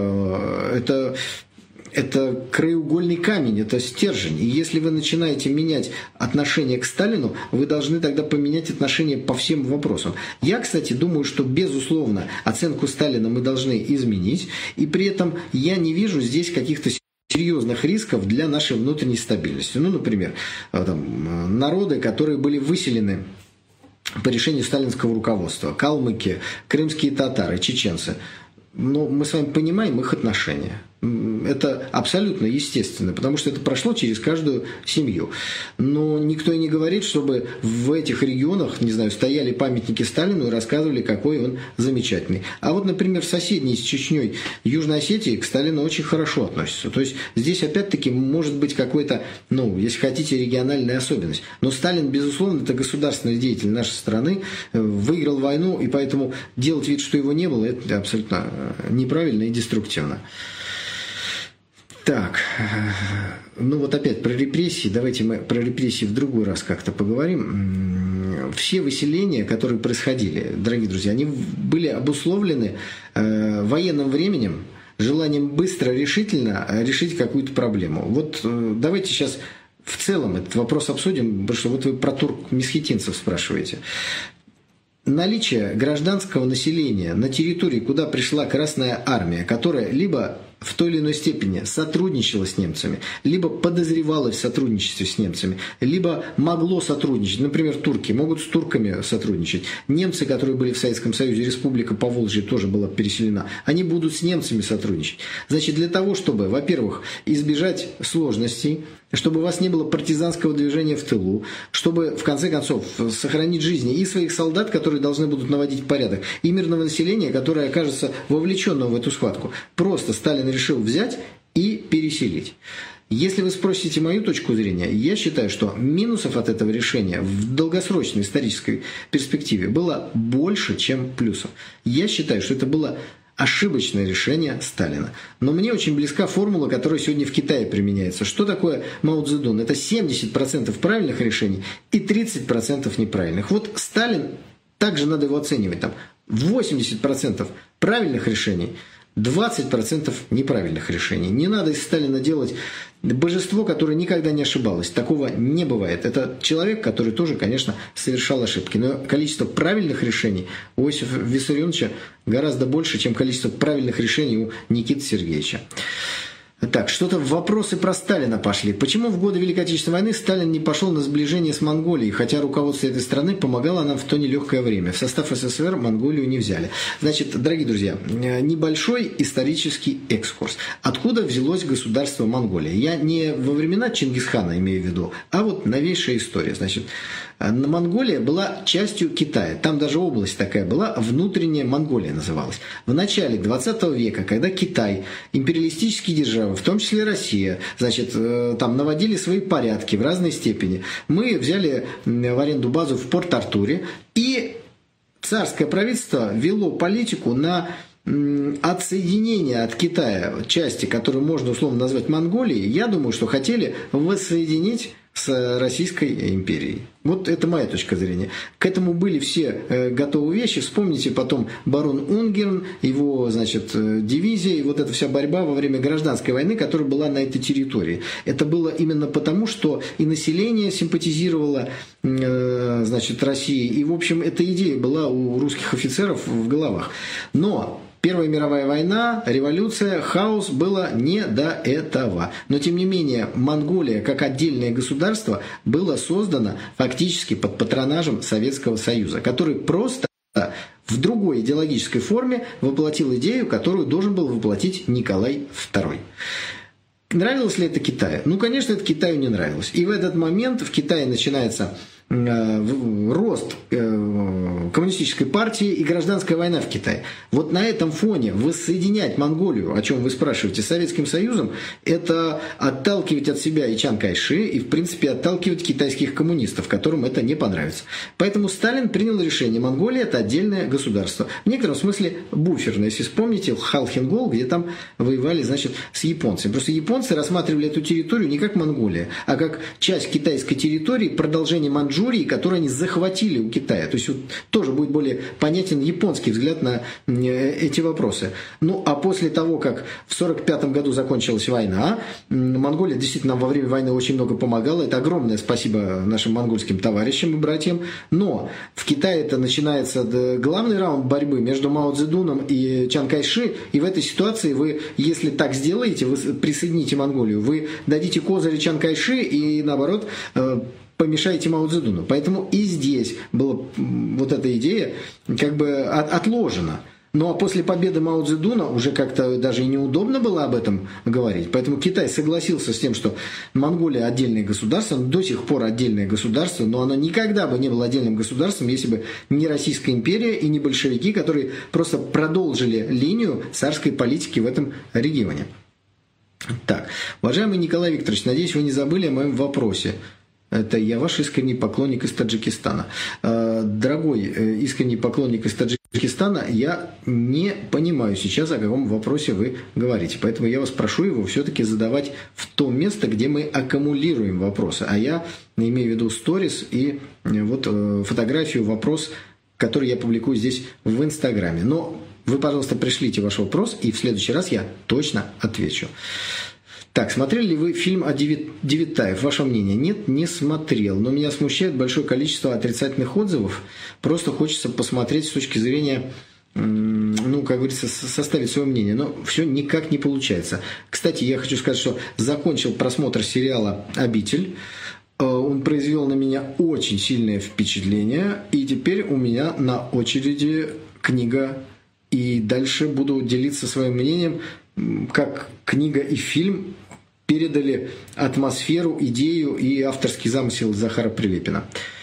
это краеугольный камень, это стержень. И если вы начинаете менять отношение к Сталину, вы должны тогда поменять отношение по всем вопросам. Я, кстати, думаю, что, безусловно, оценку Сталина мы должны изменить. И при этом я не вижу здесь каких-то серьезных рисков для нашей внутренней стабильности. Ну, например, народы, которые были выселены по решению сталинского руководства, калмыки, крымские татары, чеченцы. Но мы с вами понимаем их отношения. Это абсолютно естественно, потому что это прошло через каждую семью. Но никто и не говорит, чтобы в этих регионах, не знаю, стояли памятники Сталину и рассказывали, какой он замечательный. А вот, например, в соседней с Чечней Южной Осетии к Сталину очень хорошо относятся. То есть здесь опять-таки может быть какой-то, если хотите, региональная особенность. Но Сталин, безусловно, это государственный деятель нашей страны, выиграл войну, и поэтому делать вид, что его не было, это абсолютно неправильно и деструктивно. Так, опять про репрессии. Давайте мы про репрессии в другой раз как-то поговорим. Все выселения, которые происходили, дорогие друзья, они были обусловлены военным временем, желанием быстро, решительно решить какую-то проблему. Вот давайте сейчас в целом этот вопрос обсудим, потому что вот вы про турк-месхетинцев спрашиваете. Наличие гражданского населения на территории, куда пришла Красная Армия, которая либо в той или иной степени сотрудничало с немцами, либо подозревало в сотрудничестве с немцами, либо могло сотрудничать. Например, турки могут с турками сотрудничать. Немцы, которые были в Советском Союзе, Республика Поволжье тоже была переселена, они будут с немцами сотрудничать. Значит, для того, чтобы, во-первых, избежать сложностей, чтобы у вас не было партизанского движения в тылу, чтобы, в конце концов, сохранить жизни и своих солдат, которые должны будут наводить порядок, и мирного населения, которое окажется вовлеченным в эту схватку. Просто Сталин решил взять и переселить. Если вы спросите мою точку зрения, я считаю, что минусов от этого решения в долгосрочной исторической перспективе было больше, чем плюсов. Я считаю, что это было ошибочное решение Сталина. Но мне очень близка формула, которая сегодня в Китае применяется. Что такое Мао Цзэдун? Это 70% правильных решений и 30% неправильных. Вот Сталин, также надо его оценивать, 80% правильных решений, 20% неправильных решений. Не надо из Сталина делать божество, которое никогда не ошибалось. Такого не бывает. Это человек, который тоже, конечно, совершал ошибки. Но количество правильных решений у Иосифа Виссарионовича гораздо больше, чем количество правильных решений у Никиты Сергеевича. Так, что-то вопросы про Сталина пошли. Почему в годы Великой Отечественной войны Сталин не пошел на сближение с Монголией, хотя руководство этой страны помогало нам в то нелегкое время? В состав СССР Монголию не взяли. Значит, дорогие друзья, небольшой исторический экскурс. Откуда взялось государство Монголия? Я не во времена Чингисхана имею в виду, а вот новейшая история. Значит, Монголия была частью Китая. Там даже область такая была, внутренняя Монголия называлась. В начале 20 века, когда Китай, империалистические державы, в том числе Россия, значит, там наводили свои порядки в разной степени, мы взяли в аренду базу в Порт-Артуре, и царское правительство вело политику на отсоединение от Китая части, которую можно условно назвать Монголией. Я думаю, что хотели воссоединить с Российской империей. Вот это моя точка зрения. К этому были все готовые вещи. Вспомните потом барон Унгерн, его, значит, дивизия и вот эта вся борьба во время гражданской войны, которая была на этой территории. Это было именно потому, что и население симпатизировало, значит, России. И, в общем, эта идея была у русских офицеров в головах. Но Первая мировая война, революция, хаос, было не до этого. Но, тем не менее, Монголия как отдельное государство было создано фактически под патронажем Советского Союза, который просто в другой идеологической форме воплотил идею, которую должен был воплотить Николай II. Нравилось ли это Китаю? Ну, конечно, это Китаю не нравилось. И в этот момент в Китае начинается рост коммунистической партии и гражданская война в Китае. Вот на этом фоне воссоединять Монголию, о чем вы спрашиваете, с Советским Союзом, это отталкивать от себя и Чан Кайши, и, в принципе, отталкивать китайских коммунистов, которым это не понравится. Поэтому Сталин принял решение: Монголия – это отдельное государство. В некотором смысле буферное. Если вспомните Халхин-Гол, где там воевали, значит, с японцами. Просто японцы рассматривали эту территорию не как Монголия, а как часть китайской территории, продолжение Маньчжурии, которые они захватили у Китая. То есть вот тоже будет более понятен японский взгляд на эти вопросы. Ну, а после того, как в 1945 году закончилась война, Монголия действительно нам во время войны очень много помогала. Это огромное спасибо нашим монгольским товарищам и братьям. Но в Китае это начинается главный раунд борьбы между Мао Цзэдуном и Чан Кайши. И в этой ситуации вы, если так сделаете, вы присоедините Монголию, вы дадите козыри Чан Кайши и, наоборот, помешаете Мао Цзэдуну. Поэтому и здесь была вот эта идея как бы отложена. Ну а после победы Мао Цзэдуна уже как-то даже и неудобно было об этом говорить. Поэтому Китай согласился с тем, что Монголия отдельное государство, до сих пор отдельное государство, но оно никогда бы не было отдельным государством, если бы не Российская империя и не большевики, которые просто продолжили линию царской политики в этом регионе. Так, уважаемый Николай Викторович, надеюсь, вы не забыли о моем вопросе. Это я ваш искренний поклонник из Таджикистана. Дорогой искренний поклонник из Таджикистана, я не понимаю сейчас, о каком вопросе вы говорите. Поэтому я вас прошу его все-таки задавать в то место, где мы аккумулируем вопросы. А я имею в виду сторис и вот фотографию, вопрос, который я публикую здесь в Инстаграме. Но вы, пожалуйста, пришлите ваш вопрос, и в следующий раз я точно отвечу. Так, смотрели ли вы фильм о Девитаев? Ваше мнение? Нет, не смотрел. Но меня смущает большое количество отрицательных отзывов. Просто хочется посмотреть с точки зрения, ну, как говорится, составить свое мнение. Но все никак не получается. Кстати, я хочу сказать, что закончил просмотр сериала «Обитель». Он произвел на меня очень сильное впечатление. И теперь у меня на очереди книга. И дальше буду делиться своим мнением, как книга и фильм передали атмосферу, идею и авторский замысел Захара Прилепина.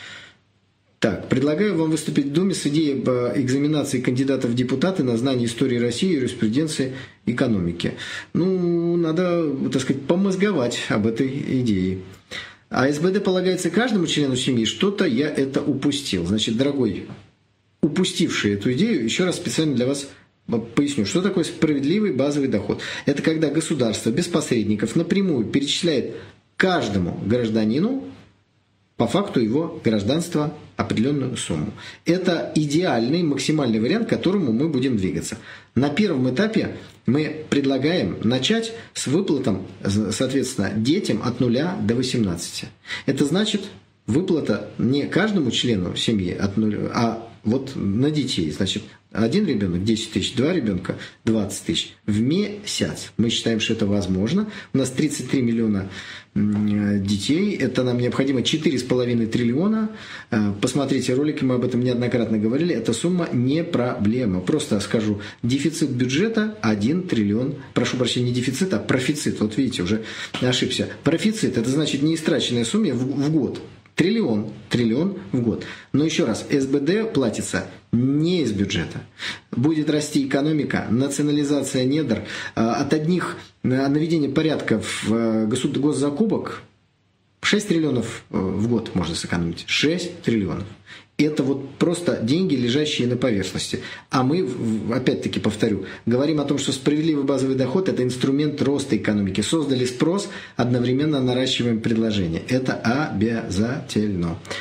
Так, предлагаю вам выступить в Думе с идеей об экзаменации кандидатов в депутаты на знание истории России, юриспруденции, экономики. Ну, надо, так сказать, помозговать об этой идее. А СБД полагается каждому члену семьи, что-то я это упустил. Значит, дорогой, упустивший эту идею, еще раз специально для вас поясню, что такое справедливый базовый доход. Это когда государство без посредников напрямую перечисляет каждому гражданину по факту его гражданства определенную сумму. Это идеальный, максимальный вариант, к которому мы будем двигаться. На первом этапе мы предлагаем начать с выплатам, соответственно, детям от 0 до 18. Это значит выплата не каждому члену семьи от 0, а вот на детей. Значит, один ребенок 10 тысяч, два ребенка 20 тысяч в месяц. Мы считаем, что это возможно. У нас 33 миллиона детей. Это нам необходимо 4,5 триллиона. Посмотрите ролики, мы об этом неоднократно говорили. Эта сумма не проблема. Просто скажу, дефицит бюджета 1 триллион. Прошу прощения, не дефицит, а профицит. Вот видите, уже ошибся. Профицит – это значит неистраченная сумма в год. Триллион в год. Но еще раз, СБД платится не из бюджета. Будет расти экономика, национализация недр. От одних наведения порядка в госзакупок 6 триллионов в год можно сэкономить. 6 триллионов. Это вот просто деньги, лежащие на поверхности. А мы, опять-таки повторю, говорим о том, что справедливый базовый доход – это инструмент роста экономики. Создали спрос, одновременно наращиваем предложение. Это обязательно.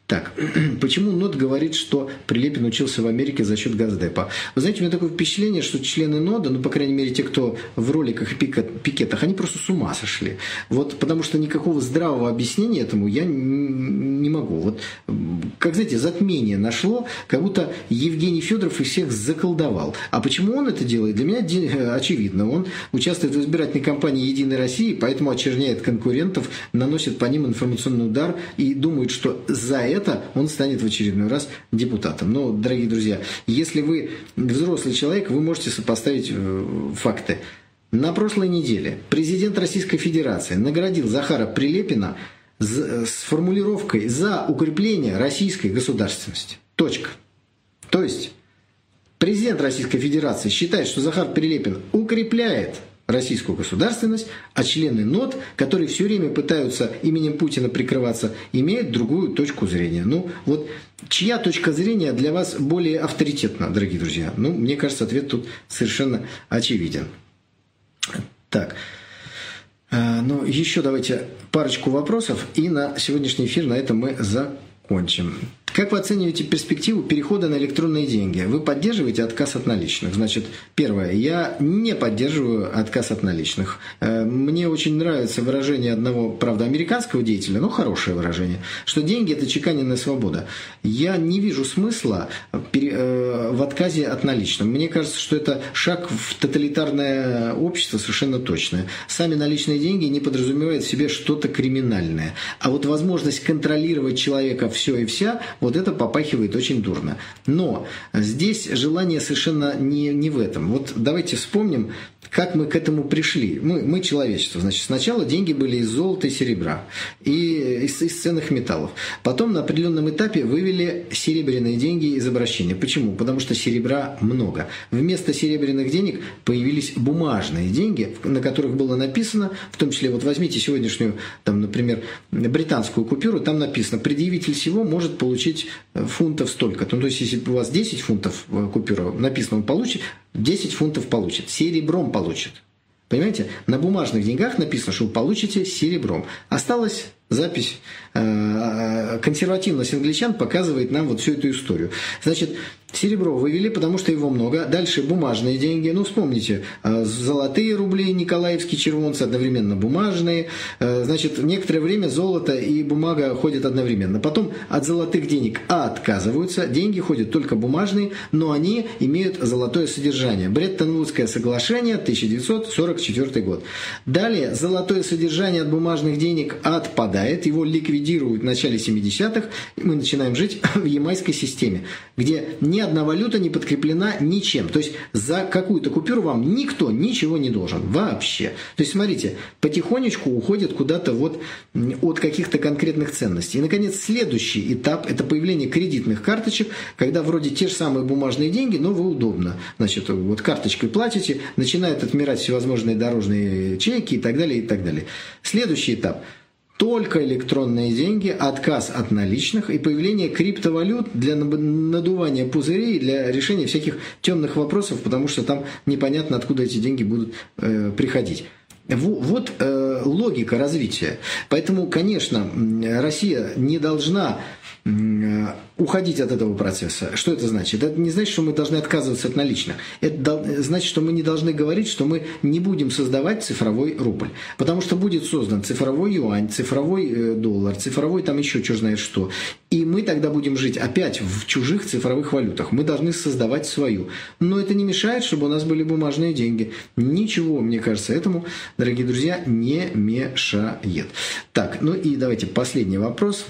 Так, почему НОТ говорит, что Прилепин учился в Америке за счет Госдепа? Вы знаете, у меня такое впечатление, что члены НОДа, ну, по крайней мере, те, кто в роликах и пикетах, они просто с ума сошли. Вот, потому что никакого здравого объяснения этому я не могу. Вот, как, знаете, затмение нашло, как будто Евгений Федоров их всех заколдовал. А почему он это делает? Для меня очевидно. Он участвует в избирательной кампании «Единой России», поэтому очерняет конкурентов, наносит по ним информационный удар и думает, что за это он станет в очередной раз депутатом. Но, дорогие друзья, если вы взрослый человек, вы можете сопоставить факты. На прошлой неделе президент Российской Федерации наградил Захара Прилепина с формулировкой «за укрепление российской государственности». Точка. То есть президент Российской Федерации считает, что Захар Прилепин укрепляет российскую государственность, а члены НОТ, которые все время пытаются именем Путина прикрываться, имеют другую точку зрения. Ну, вот чья точка зрения для вас более авторитетна, дорогие друзья? Ну, мне кажется, ответ тут совершенно очевиден. Так, ну, еще давайте парочку вопросов, и на сегодняшний эфир на этом мы закончим. Как вы оцениваете перспективу перехода на электронные деньги? Вы поддерживаете отказ от наличных? Значит, первое. Я не поддерживаю отказ от наличных. Мне очень нравится выражение одного, правда, американского деятеля, но хорошее выражение, что деньги – это чеканенная свобода. Я не вижу смысла в отказе от наличных. Мне кажется, что это шаг в тоталитарное общество совершенно точное. Сами наличные деньги не подразумевают в себе что-то криминальное. А вот возможность контролировать человека все и вся – вот это попахивает очень дурно. Но здесь желание совершенно не в этом. Вот давайте вспомним, как мы к этому пришли. Мы человечество. Значит, сначала деньги были из золота и серебра, и из ценных металлов. Потом на определенном этапе вывели серебряные деньги из обращения. Почему? Потому что серебра много. Вместо серебряных денег появились бумажные деньги, на которых было написано, в том числе, вот возьмите сегодняшнюю, там, например, британскую купюру, там написано, предъявитель всего может получить фунтов столько-то. Ну, то есть, если у вас 10 фунтов купюра написано, он получит, 10 фунтов получит. Серебром получит. Понимаете? На бумажных деньгах написано, что вы получите серебром. Осталась запись. Консервативность англичан показывает нам вот всю эту историю. Значит, серебро вывели, потому что его много. Дальше бумажные деньги. Ну, вспомните, золотые рубли, николаевские червонцы, одновременно бумажные. Значит, некоторое время золото и бумага ходят одновременно. Потом от золотых денег отказываются. Деньги ходят только бумажные, но они имеют золотое содержание. Бреттон-Вудское соглашение, 1944 год. Далее золотое содержание от бумажных денег отпадает. Его ликвидируют в начале 70-х. И мы начинаем жить в ямайской системе, где ни одна валюта не подкреплена ничем. То есть за какую-то купюру вам никто ничего не должен. Вообще. То есть, смотрите, потихонечку уходят куда-то вот от каких-то конкретных ценностей. И, наконец, следующий этап – это появление кредитных карточек, когда вроде те же самые бумажные деньги, но вы удобно. Значит, вот карточкой платите, начинают отмирать всевозможные дорожные чеки и так далее, и так далее. Следующий этап – только электронные деньги, отказ от наличных и появление криптовалют для надувания пузырей, для решения всяких темных вопросов, потому что там непонятно, откуда эти деньги будут приходить. Вот логика развития. Поэтому, конечно, Россия не должна уходить от этого процесса. Что это значит? Это не значит, что мы должны отказываться от наличных. Это значит, что мы не должны говорить, что мы не будем создавать цифровой рубль. Потому что будет создан цифровой юань, цифровой доллар, цифровой там еще черт знает что. И мы тогда будем жить опять в чужих цифровых валютах. Мы должны создавать свою. Но это не мешает, чтобы у нас были бумажные деньги. Ничего, мне кажется, этому, дорогие друзья, не мешает. Так, ну и давайте последний вопрос.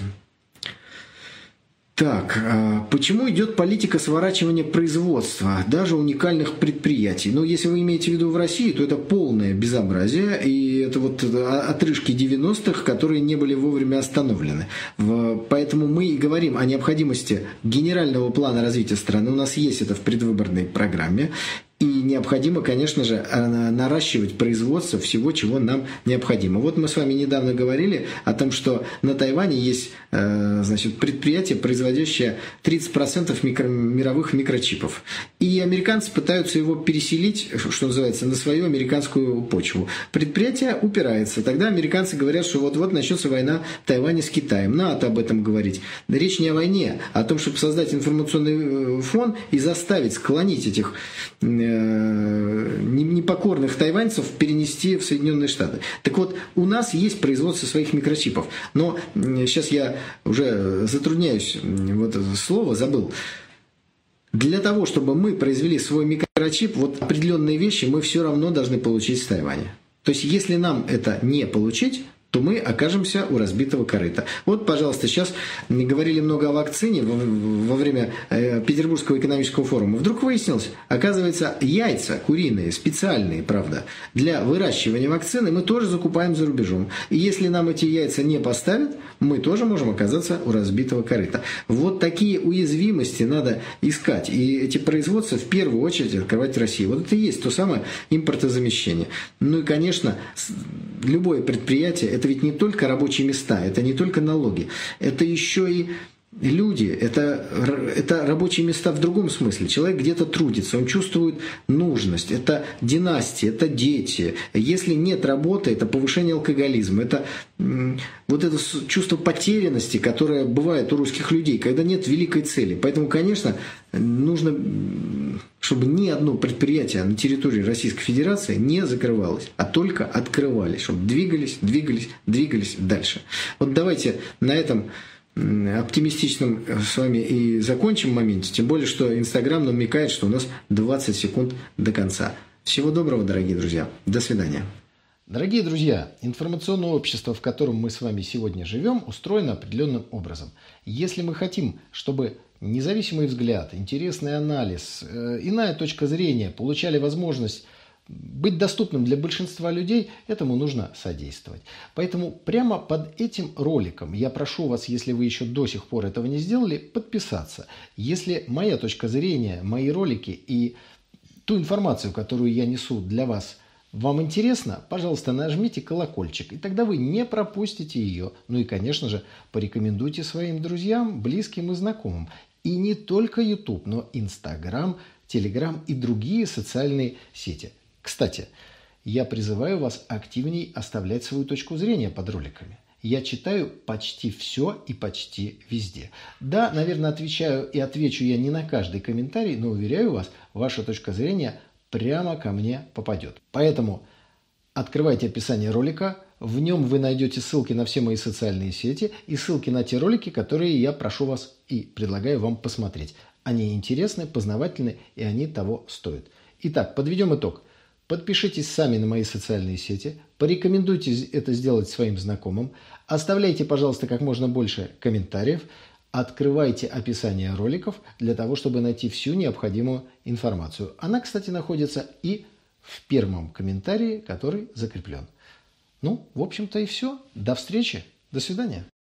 Так, почему идет политика сворачивания производства, даже уникальных предприятий? Ну, если вы имеете в виду в России, то это полное безобразие, и это вот отрыжки 90-х, которые не были вовремя остановлены. Поэтому мы и говорим о необходимости генерального плана развития страны. У нас есть это в предвыборной программе. И необходимо, конечно же, наращивать производство всего, чего нам необходимо. Вот мы с вами недавно говорили о том, что на Тайване есть предприятие, производящее 30% мировых микрочипов. И американцы пытаются его переселить, что называется, на свою американскую почву. Предприятие упирается. Тогда американцы говорят, что вот-вот начнется война в Тайване с Китаем. Надо об этом говорить. Речь не о войне, а о том, чтобы создать информационный фон и заставить, склонить этих непокорных тайваньцев перенести в Соединенные Штаты. Так вот, у нас есть производство своих микрочипов. Но сейчас я уже затрудняюсь, вот это слово забыл. Для того, чтобы мы произвели свой микрочип, вот определенные вещи мы все равно должны получить с Тайваня. То есть, если нам это не получить, то мы окажемся у разбитого корыта. Вот, пожалуйста, сейчас говорили много о вакцине во время Петербургского экономического форума. Вдруг выяснилось, оказывается, яйца куриные, специальные, правда, для выращивания вакцины мы тоже закупаем за рубежом. И если нам эти яйца не поставят, мы тоже можем оказаться у разбитого корыта. Вот такие уязвимости надо искать. И эти производства в первую очередь открывать в России. Вот это и есть то самое импортозамещение. Ну и, конечно, любое предприятие – это ведь не только рабочие места, это не только налоги, это еще и люди, это рабочие места в другом смысле. Человек где-то трудится, он чувствует нужность, это династии, это дети. Если нет работы, это повышение алкоголизма, это вот это чувство потерянности, которое бывает у русских людей, когда нет великой цели. Поэтому, конечно, нужно, чтобы ни одно предприятие на территории Российской Федерации не закрывалось, а только открывались, чтобы двигались дальше. Вот давайте на этом оптимистичном с вами и закончим моменте, тем более, что Инстаграм намекает, что у нас 20 секунд до конца. Всего доброго, дорогие друзья. До свидания. Дорогие друзья, информационное общество, в котором мы с вами сегодня живем, устроено определенным образом. Если мы хотим, чтобы независимый взгляд, интересный анализ, иная точка зрения получали возможность быть доступным для большинства людей, этому нужно содействовать. Поэтому прямо под этим роликом я прошу вас, если вы еще до сих пор этого не сделали, подписаться. Если моя точка зрения, мои ролики и ту информацию, которую я несу для вас, вам интересно, пожалуйста, нажмите колокольчик, и тогда вы не пропустите ее. Ну и, конечно же, порекомендуйте своим друзьям, близким и знакомым. И не только YouTube, но Instagram, Telegram и другие социальные сети. Кстати, я призываю вас активней оставлять свою точку зрения под роликами. Я читаю почти все и почти везде. Да, наверное, отвечаю и отвечу я не на каждый комментарий, но уверяю вас, ваша точка зрения прямо ко мне попадет. Поэтому открывайте описание ролика, в нем вы найдете ссылки на все мои социальные сети и ссылки на те ролики, которые я прошу вас и предлагаю вам посмотреть. Они интересны, познавательны и они того стоят. Итак, подведем итог. Подпишитесь сами на мои социальные сети, порекомендуйте это сделать своим знакомым, оставляйте, пожалуйста, как можно больше комментариев, открывайте описание роликов для того, чтобы найти всю необходимую информацию. Она, кстати, находится и в первом комментарии, который закреплен. Ну, в общем-то и все. До встречи. До свидания.